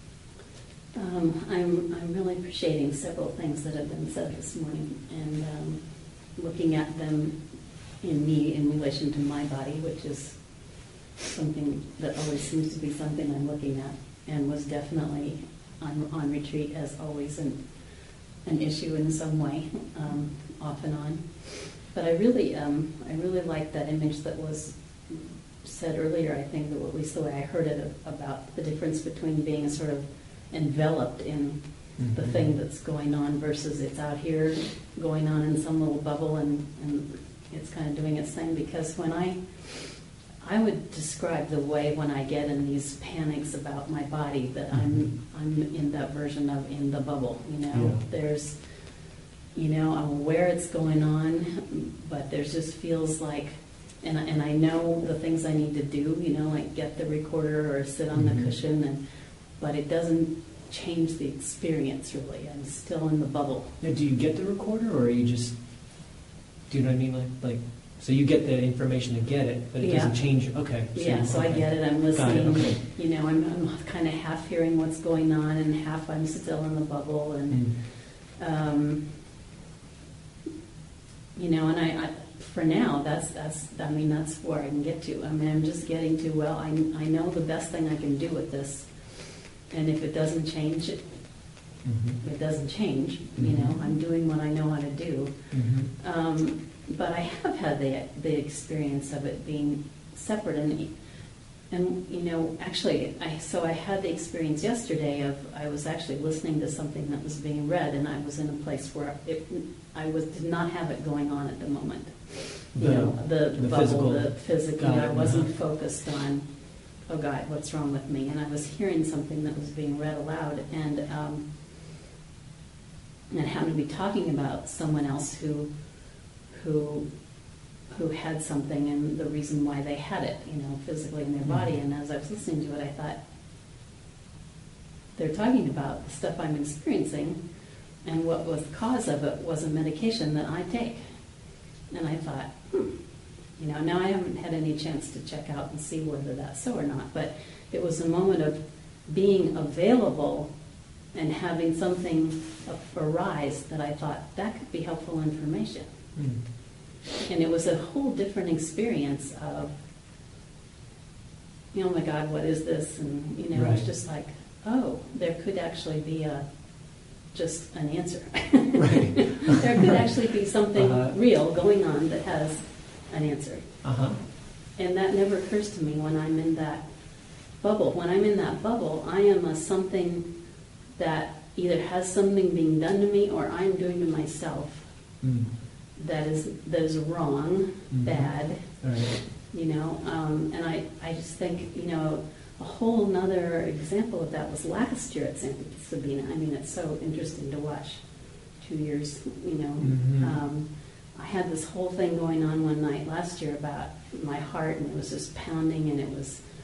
Um, I'm, I'm really appreciating several things that have been said this morning and um, looking at them in me in relation to my body, which is something that always seems to be something I'm looking at and was definitely on, on retreat as always an, an issue in some way, um, off and on. But I really, um, I really like that image that was said earlier, I think, or at least the way I heard it, about the difference between being sort of enveloped in the Mhm. thing that's going on versus it's out here going on in some little bubble and, and it's kind of doing its thing. Because when I, I would describe the way when I get in these panics about my body that I'm, I'm in that version of in the bubble, you know, Yeah. there's, you know, I'm aware it's going on, but there's just feels like, and, I- and I know the things I need to do, you know, like get the recorder or sit on Mhm. the cushion, and but it doesn't change the experience really. I'm still in the bubble. Now, do you get the recorder, or are you just? Do you know what I mean? Like, like, so you get the information to get it, but it Yeah. doesn't change. Okay. Yeah, so I okay. get it. I'm Got it, listening. okay. You know, I'm, I'm kind of half hearing what's going on, and half I'm still in the bubble, and Mm. um, you know, and I, I, for now, that's that's. I mean, that's where I can get to. I mean, I'm just getting to. Well, I I know the best thing I can do with this, and if it doesn't change, it, Mhm. it doesn't change. You know, Mhm. I'm doing what I know how to do. Mhm. Um, but I have had the the experience of it being separate, and and you know, actually, I so I had the experience yesterday of I was actually listening to something that was being read, and I was in a place where it, I was did not have it going on at the moment. You The- know, the, the bubble, physical- the physical. got I it, wasn't uh-huh. focused on, oh God, what's wrong with me? And I was hearing something that was being read aloud, and um, and happened to be talking about someone else who who who had something and the reason why they had it, you know, physically in their body. And as I was listening to it, I thought, they're talking about the stuff I'm experiencing, and what was the cause of it was a medication that I take. And I thought, hmm, you know, now I haven't had any chance to check out and see whether that's so or not, but it was a moment of being available and having something arise that I thought, that could be helpful information. Mm. And it was a whole different experience of, you know, oh my God, what is this? And, you know, it was Right. just like, oh, there could actually be a, just an answer. Right. There could actually be something Uh-huh. real going on that has an answer. Uh huh. And that never occurs to me when I'm in that bubble. When I'm in that bubble, I am a something that either has something being done to me or I'm doing to myself Mm. that is that is wrong, Mhm. bad, Right. you know. Um, and I, I just think, you know, a whole nother example of that was last year at San Sabina. I mean, it's so interesting to watch two years, you know. Mhm. Um, I had this whole thing going on one night last year about my heart, and it was just pounding, and it was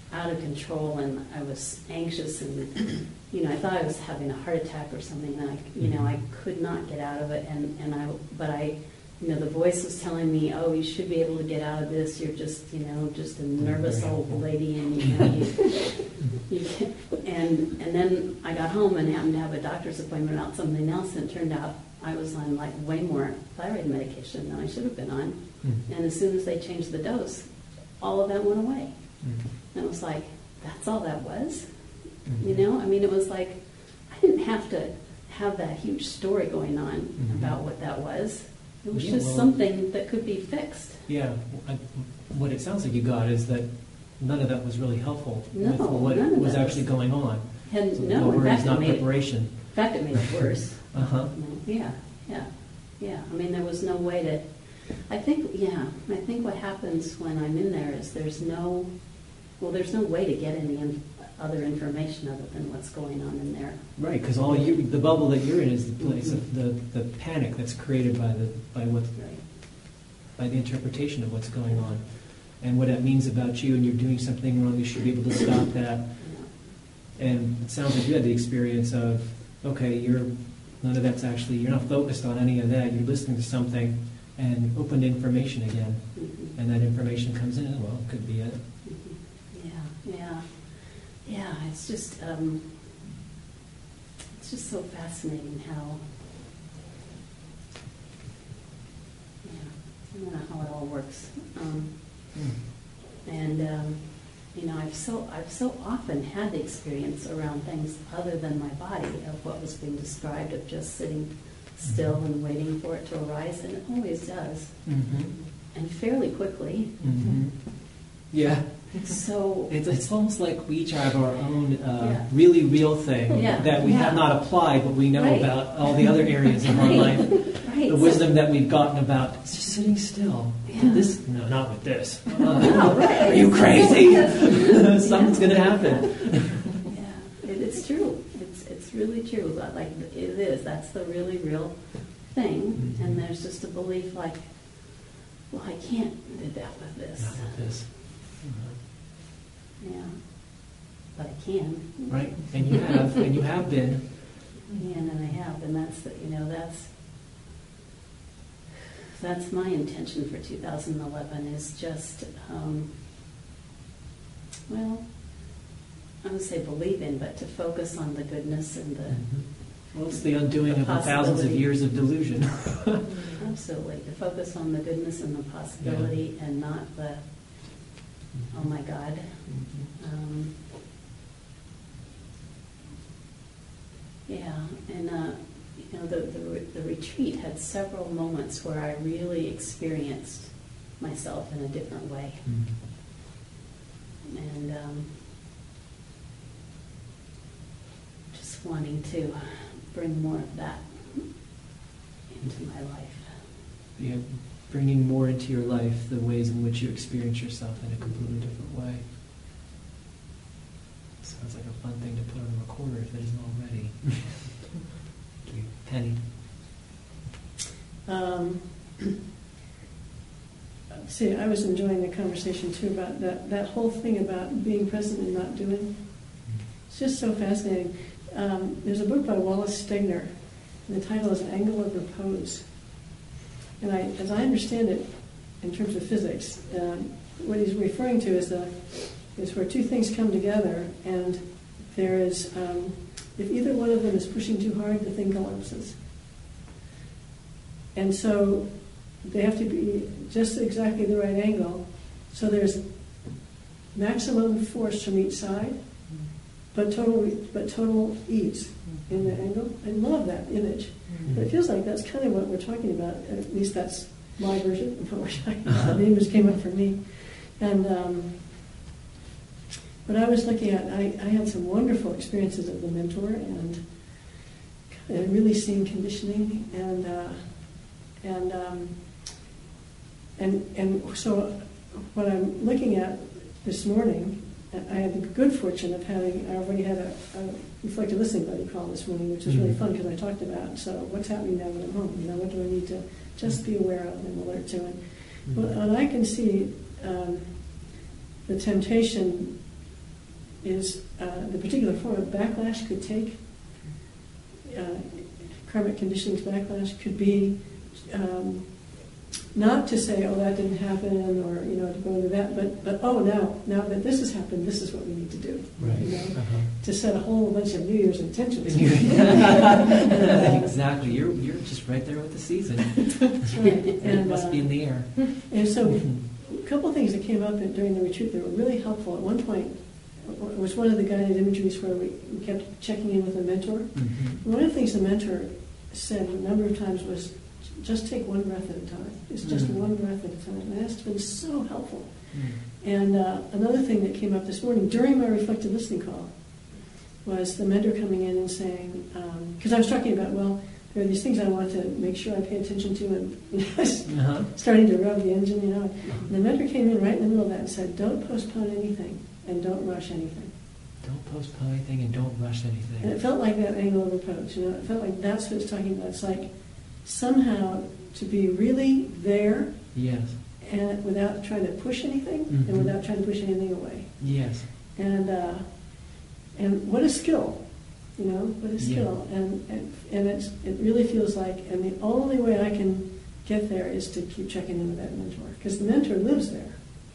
out of control, and I was anxious, and you know, I thought I was having a heart attack or something, and I, you know, I could not get out of it, and, and I, but I, you know, the voice was telling me, oh, you should be able to get out of this, you're just, you know, just a nervous old lady, and you know, you, you can't. And, and then I got home and happened to have a doctor's appointment about something else, and it turned out I was on like way more thyroid medication than I should have been on, Mm. and as soon as they changed the dose, all of that went away. Mm. And it was like, that's all that was? Mhm. You know, I mean, it was like, I didn't have to have that huge story going on Mhm. about what that was. It was Yeah, just well- something that could be fixed. Yeah, I, what it sounds like you got is that none of that was really helpful No, with what none of was that actually was- going on. And So no, the in word fact, is it not made it, preparation. in fact, it made it worse. Uh huh. Yeah, yeah, yeah. I mean, there was no way to, I think, yeah, I think what happens when I'm in there is there's no, well, there's no way to get any in, other information other than what's going on in there. Right, because all you, the bubble that you're in is the place of the, the panic that's created by the by what Right. by the interpretation of what's going on, and what that means about you. And you're doing something wrong. You should be able to stop that. Yeah. And it sounds like you had the experience of, okay, you're none of that's actually, you're not focused on any of that. You're listening to something and open to information again, Mhm. and that information comes in. Well, it could be it. Yeah, yeah, yeah. It's just, um, it's just so fascinating how, yeah, I don't know how it all works. Um, and um, you know, I've so I've so often had the experience around things other than my body of what was being described, of just sitting still and waiting for it to arise, and it always does, Mm-hmm. and fairly quickly. Mm-hmm. Yeah. So It's, it's almost like we each have our own uh, Yeah. really real thing Yeah. that we have Yeah. not applied, but we know Right. about all the other areas of our Right. life. Right. The so- wisdom that we've gotten about it's just sitting still. Yeah. This, no, not with this. Uh, No, right. Are you crazy? Something's Yeah. going to happen. Yeah, it, it's true. It's it's really true. But like it is. That's the really real thing. Mhm. And there's just a belief like, well, I can't do that with this. Not with this. Yeah, but I can. Right? And you have, and you have been. Yeah, and I have, and that's the, you know that's that's my intention for two thousand eleven is just um, well, I would say believe in, but to focus on the goodness and the Well, it's the undoing The of the thousands of possibility. years of delusion. absolutely to focus on the goodness and the possibility and not the oh my God. Um, yeah, and uh, you know the, the re- the retreat had several moments where I really experienced myself in a different way, and um, just wanting to bring more of that into my life. Yeah, bringing more into your life the ways in which you experience yourself in a completely different way. Sounds like a fun thing to put on a recorder if it isn't already. Thank you. Penny. Um, see, I was enjoying the conversation too about that, that whole thing about being present and not doing. It's just so fascinating. Um, there's a book by Wallace Stegner, and the title is Angle of Repose. And I, as I understand it, in terms of physics, um, what he's referring to is the is where two things come together, and there is, um, if either one of them is pushing too hard, the thing collapses. And so they have to be just exactly the right angle. So there's maximum force from each side, but total but total ease in the angle. I love that image. But it feels like that's kind of what we're talking about. At least that's my version of what we're talking about. The image came up for me. And um, but I was looking at, I, I had some wonderful experiences of the mentor and, and really seeing conditioning and uh, and um, and and so what I'm looking at this morning, I had the good fortune of having, I already had a, a reflective listening buddy call this morning, which was really Mhm. fun because I talked about, so what's happening now when I'm home? You know, what do I need to just be aware of and alert to? And, well, and I can see um, the temptation is uh, the particular form of backlash could take, uh, karmic conditioning's backlash could be um, not to say, oh, that didn't happen, or, you know, to go into that, but, but oh, now, now that this has happened, this is what we need to do. Right. You know? Uh-huh. To set a whole bunch of New Year's intentions. Exactly. You're you're just right there with the season. That's right. It And, must uh, be in the air. And so, a couple of things that came up in- during the retreat that were really helpful. At one point, it was one of the guided imageries where we, we kept checking in with a mentor. Mm-hmm. One of the things the mentor said a number of times was, just take one breath at a time. It's just Mm. one breath at a time. And that's been so helpful. Mm. And uh, another thing that came up this morning during my reflective listening call was the mentor coming in and saying, because I was talking about, well, there are these things I want to make sure I pay attention to, and you know, Uh-huh. starting to rev the engine, you know. And the mentor came in right in the middle of that and said, don't postpone anything and don't rush anything. Don't postpone anything and don't rush And it anything. felt like that angle of approach, you know. It felt like that's what it's talking about. It's like somehow to be really there Yes. and without trying to push anything Mhm. and without trying to push anything away. Yes. And uh, and what a skill, you know, what a Yeah. skill. And and, and it's, it really feels like, and the only way I can get there is to keep checking in with that mentor. Because the mentor lives there,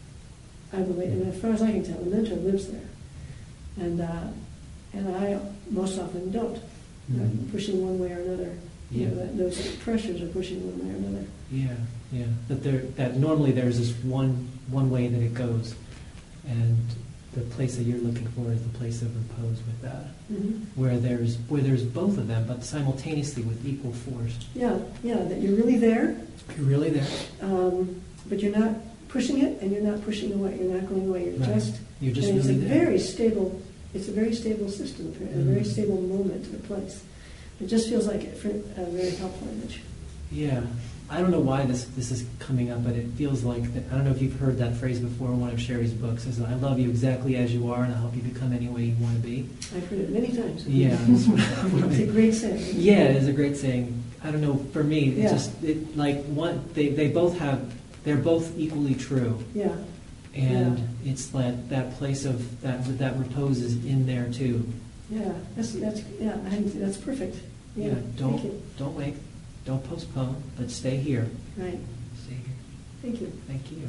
I believe. And as far as I can tell, the mentor lives there. And uh, and I most often don't. Mhm. I'm pushing one way or another. You Yeah. know, that, those pressures are pushing one way or another. Yeah, yeah. That there, that normally there's this one one way that it goes, and the place that you're looking for is the place of repose with that, Mm-hmm. where there's where there's both of them, but simultaneously with equal force. Yeah, yeah, that you're really there, You're really there. um, but you're not pushing it and you're not pushing away. You're not going away. You're Right. just, You're just and it's really a there. very stable. It's a very stable system, a very Mhm. stable moment or place. It just feels like a a very helpful image. Yeah. I don't know why this this is coming up, but it feels like that, I don't know if you've heard that phrase before in one of Sherry's books. Is I love you exactly as you are, and I'll help you become any way you want to be. I've heard it many times. Yeah. It's a great saying. Yeah, it is a great saying. I don't know. For me, it Yeah. just it like one. They they both have. They're both equally true, Yeah, and Yeah. it's that that place of that that repose is in there too. yeah, that's that's yeah. I think that's perfect. Yeah, Yeah, don't thank you. don't wait, don't postpone, but stay here. Right, Stay here. thank you. Thank you.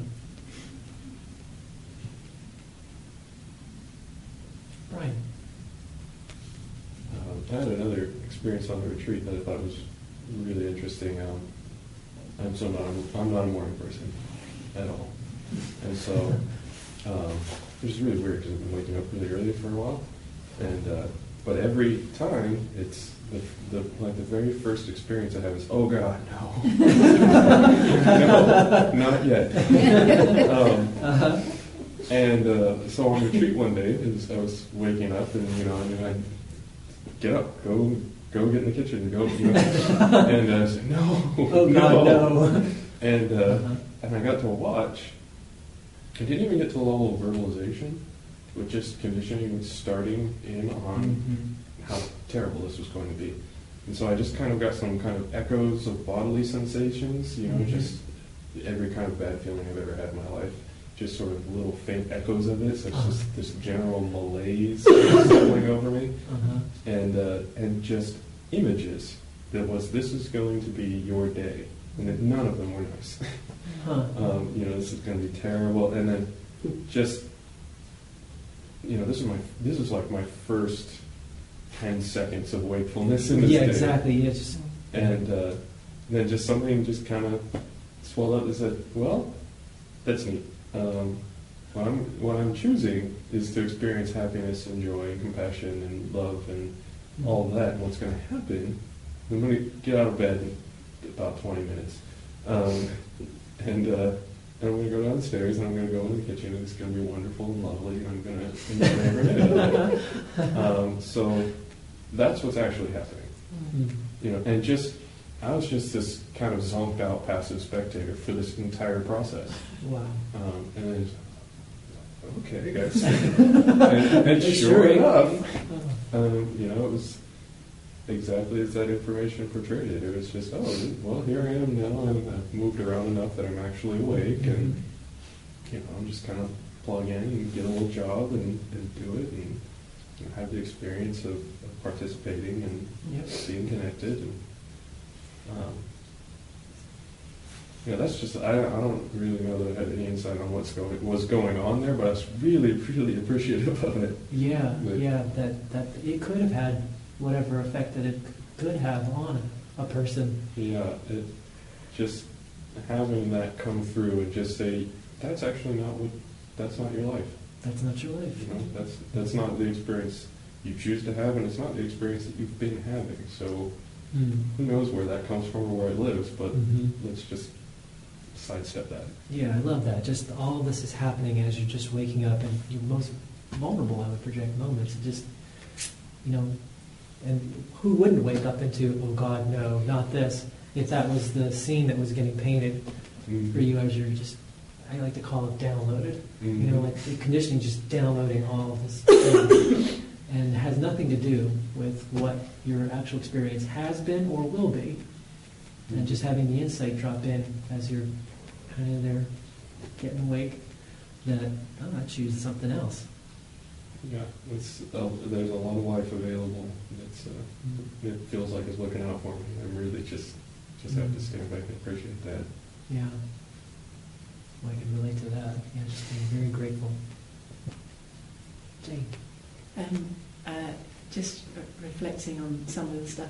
Brian. Um, I had another experience on the retreat that I thought was really interesting. Um, I'm so not I'm not a morning person at all, and so um, it was really weird because I've been waking up really early for a while, and uh, but every time it's the, the like the very first experience I have is, oh God, no, no, not yet. um, Uh-huh. and uh, so on retreat one day, as I was waking up, and you know, I mean, I get up, go, go get in the kitchen, go, you know, and I was like, no, Oh God, no. and uh, Uh-huh. and I got to watch. I didn't even get to the level of verbalization, but just conditioning was starting in on Mhm. how terrible this was going to be. And so I just kind of got some kind of echoes of bodily sensations, you know, Mhm. just every kind of bad feeling I've ever had in my life, just sort of little faint echoes of it. So it's Uh-huh. just this general malaise settling over me, Uh-huh. and uh, and just images that was, this is going to be your day, and that none of them were nice. Huh. um, you know, this is going to be terrible, and then just, you know, this is my this is like my first ten seconds of wakefulness in this Yeah, day. exactly. Yeah, just And uh, then just something just kind of swelled up and said, well, that's neat. Um, what I'm what I'm choosing is to experience happiness and joy and compassion and love and all of that. And what's going to happen? I'm going to get out of bed in about twenty minutes, um, and uh, and I'm going to go downstairs and I'm going to go in the kitchen and it's going to be wonderful and lovely and I'm going to enjoy every minute of it. Um, so that's what's actually happening. Mm. You know, and just, I was just this kind of zonked out passive spectator for this entire process. Wow. Um, and then, okay, guys. and, and sure Sure. enough, Oh. um, you know, it was exactly as that information portrayed it. It was just, oh, well, here I am now, and I've moved around enough that I'm actually awake, and, you know, I'm just kind of plug in and get a little job and, and do it and you know, have the experience of, of participating and Yep. being connected. And, um, yeah, that's just, I, I don't really know that I had any insight on what's going, what's going on there, but I was really, really appreciative of it. Yeah, But- yeah, that, that it could have had whatever effect that it c- could have on a person. Yeah, it, just having that come through and just say, that's actually not what, that's not your life. That's not your life. You know, that's, that's not the experience you choose to have, and it's not the experience that you've been having. So Mm. who knows where that comes from or where it lives, but Mhm. let's just sidestep that. Yeah, I love that. Just all this is happening as you're just waking up, and your most vulnerable, I would project, moments. Just, you know, and who wouldn't wake up into, oh God, no, not this, if that was the scene that was getting painted for you as you're just, I like to call it downloaded. Mhm. You know, like the conditioning just downloading all of this stuff, and has nothing to do with what your actual experience has been or will be. And just having the insight drop in as you're kind of there getting awake, that, oh, I choose something else. Yeah, it's, uh, there's a lot of life available. It's, uh, it feels like it's looking out for me. I really just, just have to stand back and appreciate that. Yeah. Well, I can relate to that. Yeah, just being very grateful. Jane. Um, uh, just re- reflecting on some of the stuff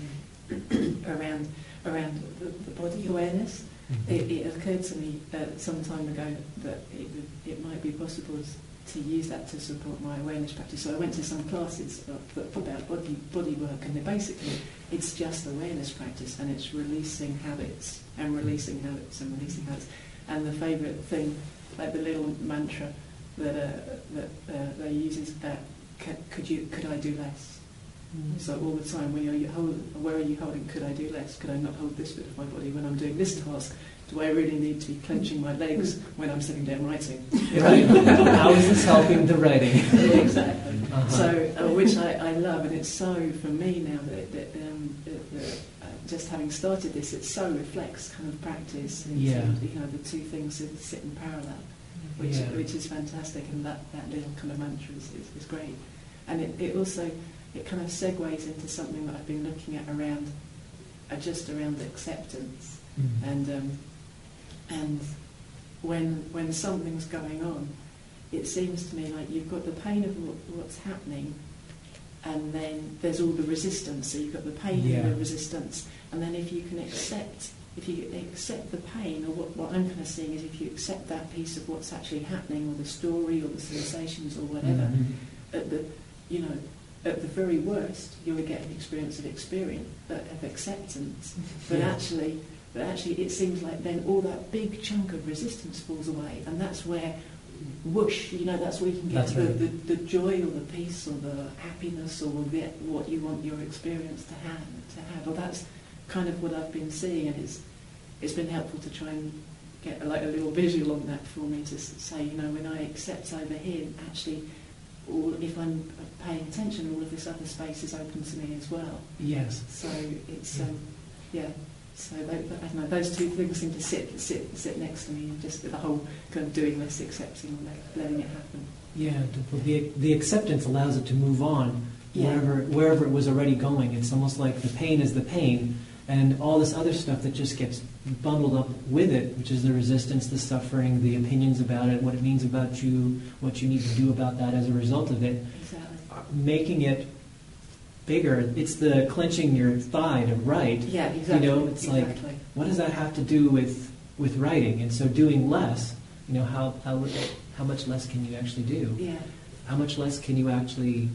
um, around around the, the body awareness, it, it occurred to me uh, some time ago that it, would- it might be possible to use that to support my awareness practice. So I went to some classes uh, about body body work, and they're basically it's just awareness practice, and it's releasing habits and releasing habits and releasing habits. And the favourite thing, like the little mantra that uh, that uh, they use is uh, c- could you could I do less? Mm. So all the time, when you're you hold, where are you holding? Could I do less? Could I not hold this bit of my body when I'm doing this task? Do I really need to be clenching my legs when I'm sitting down writing? Right. How is this helping the writing? Exactly. Uh-huh. So, uh, which I, I love, and it's so for me now that, that, um, that, that uh, just having started this, it so reflects kind of practice. Into, Yeah. You know, the two things that sit in parallel, which Yeah. which is fantastic, and that, that little kind of mantra is, is, is great. And it, it also it kind of segues into something that I've been looking at around, uh, just around acceptance. Mm. And um, and when when something's going on, it seems to me like you've got the pain of what, what's happening, and then there's all the resistance. So you've got the pain Yeah. and the resistance, and then if you can accept, if you accept the pain, or what, what I'm kind of seeing is if you accept that piece of what's actually happening, or the story, or the sensations, or whatever, Mhm. at the, you know, at the very worst, you'll get an experience of experience, uh, of acceptance. But Yeah. actually, but actually, it seems like then all that big chunk of resistance falls away, and that's where, whoosh, you know, that's where you can get That's the, right. the, the joy or the peace or the happiness or the, what you want your experience to have. To have. Well, that's kind of what I've been seeing, and it's it's been helpful to try and get like a little visual on that for me to s- say, you know, when I accept over here, actually, all, if I'm paying attention, all of this other space is open to me as well. Yes. So it's um, yeah. So tho- I don't know. Those two things seem to sit sit sit next to me. Just the whole kind of doing this, accepting, and let- letting it happen. Yeah, the, the acceptance allows it to move on Yeah. wherever wherever it was already going. It's almost like the pain is the pain, and all this other stuff that just gets bundled up with it, which is the resistance, the suffering, the opinions about it, what it means about you, what you need to do about that as a result of it, Exactly. making it bigger. It's the clenching your thigh to write. Yeah. Exactly. You know, it's like, exactly. what does that have to do with with writing? And so doing less, you know, how how how much less can you actually do? Yeah. How much less can you actually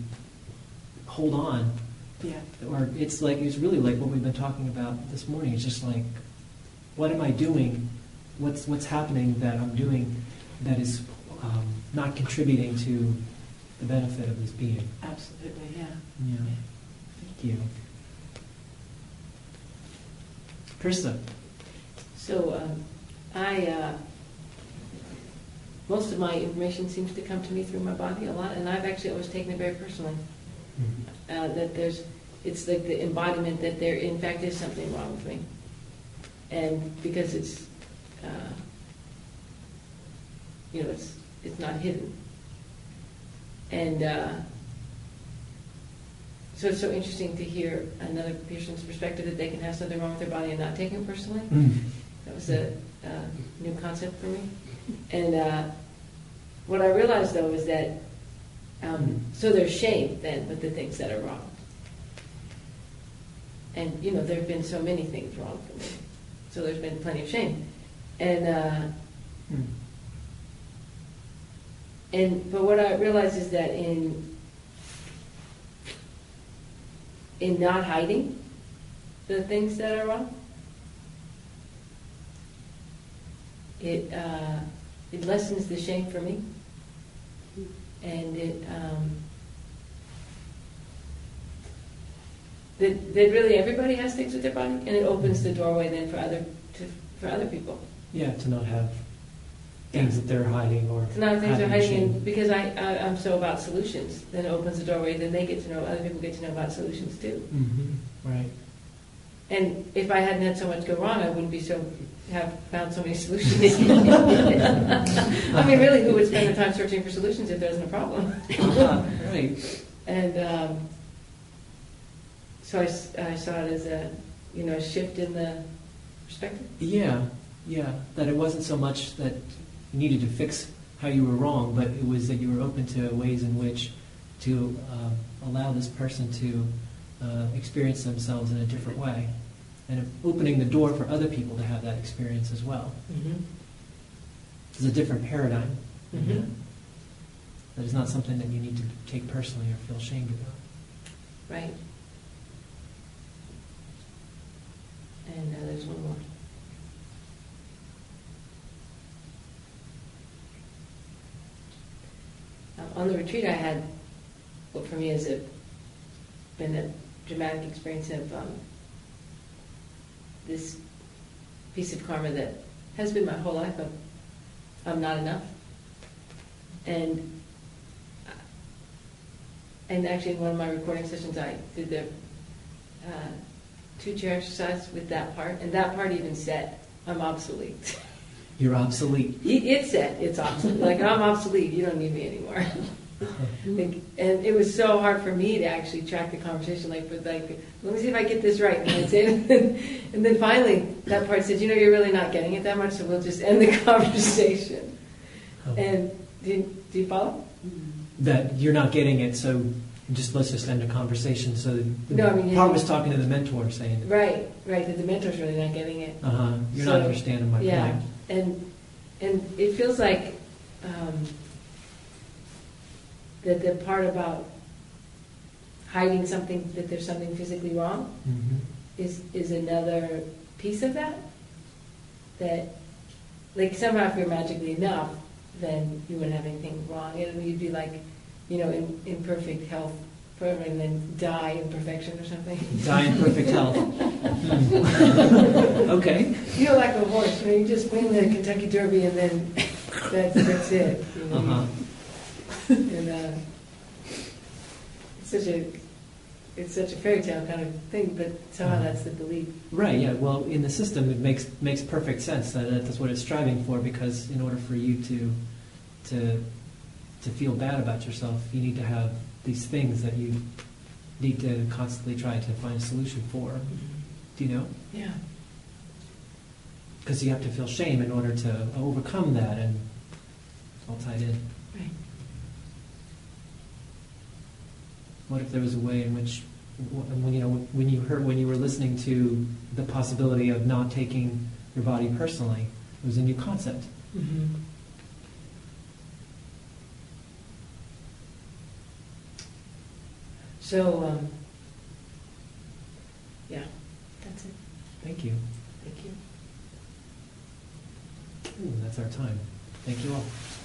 hold on? Yeah. Or it's like, it's really like what we've been talking about this morning. It's just like, what am I doing? What's what's happening that I'm doing that is um, not contributing to the benefit of this being? Absolutely. Yeah. Yeah. Thank you. Krista. So um, I, uh, most of my information seems to come to me through my body a lot, and I've actually always taken it very personally. Uh, that there's, it's like the embodiment that there, in fact, is something wrong with me, and because it's, uh, you know, it's it's not hidden. And uh, so it's so interesting to hear another person's perspective that they can have something wrong with their body and not take it personally. Mm. That was a uh, new concept for me. And uh, what I realized though is that, um, so there's shame then with the things that are wrong. And you know, there have been so many things wrong for me. So there's been plenty of shame. And, uh, Mm. and but what I realized is that in, in not hiding the things that are wrong, it uh, it lessens the shame for me, and it um, that, that really everybody has things with their body, and it opens the doorway then for other to, for other people. Yeah, to not have things that they're hiding or It's not things they're having hiding in, shame. because I, I I'm so about solutions. Then it opens the doorway. Then they get to know other people get to know about solutions too. Mm-hmm. Right. And if I hadn't had so much go wrong, I wouldn't be so have found so many solutions. I mean, really, who would spend the time searching for solutions if there wasn't a problem? Uh-huh. Right. And um, so I, s- I saw it as a you know shift in the perspective. Yeah, yeah. That it wasn't so much that you needed to fix how you were wrong, but it was that you were open to ways in which to um, allow this person to uh, experience themselves in a different way, and opening the door for other people to have that experience as well. Mm-hmm. It's a different paradigm. in Mhm. that. That is not something that you need to take personally or feel ashamed about. Right. And uh, there's one more. Uh, on the retreat I had, what for me has a, been a dramatic experience of um, this piece of karma that has been my whole life of I'm not enough. And and actually in one of my recording sessions I did the uh, two-chair exercise with that part, and that part even said, I'm obsolete. You're obsolete. It it said, it's obsolete. Like, I'm obsolete, you don't need me anymore. Like, and it was so hard for me to actually track the conversation, like, with like, let me see if I get this right. And I'd say, and then finally, that part said, you know, you're really not getting it that much, so we'll just end the conversation. Oh. And do you, do you follow? That you're not getting it, so just let's just end a conversation. So the No, I mean, part you- was talking to the mentor, saying, Right, right, that the mentor's really not getting it. "Uh huh, you're So, not understanding my yeah, point." and and it feels like um, that the part about hiding something, that there's something physically wrong, Mm-hmm. is is another piece of that. That, like, somehow if you're magically enough, then you wouldn't have anything wrong, and you'd be like, you know, in, in perfect health forever, and then die in perfection or something. Die in perfect health. Hmm. Okay. You know, like a horse, you know, you just win the Kentucky Derby and then that's, that's it. You know? Uh huh. And uh, it's such a it's such a fairy tale kind of thing, but somehow Uh-huh. that's the belief. Right. Yeah. Well, in the system, it makes makes perfect sense that that's what it's striving for. Because in order for you to to to feel bad about yourself, you need to have these things that you need to constantly try to find a solution for. Do you know? Yeah. Because you have to feel shame in order to overcome that, and it's all tied in. Right. What if there was a way in which, when you know, when you heard, when you were listening to the possibility of not taking your body personally, it was a new concept. Mm-hmm. So, um, yeah, that's it. Thank you. Thank you. Ooh, that's our time. Thank you all.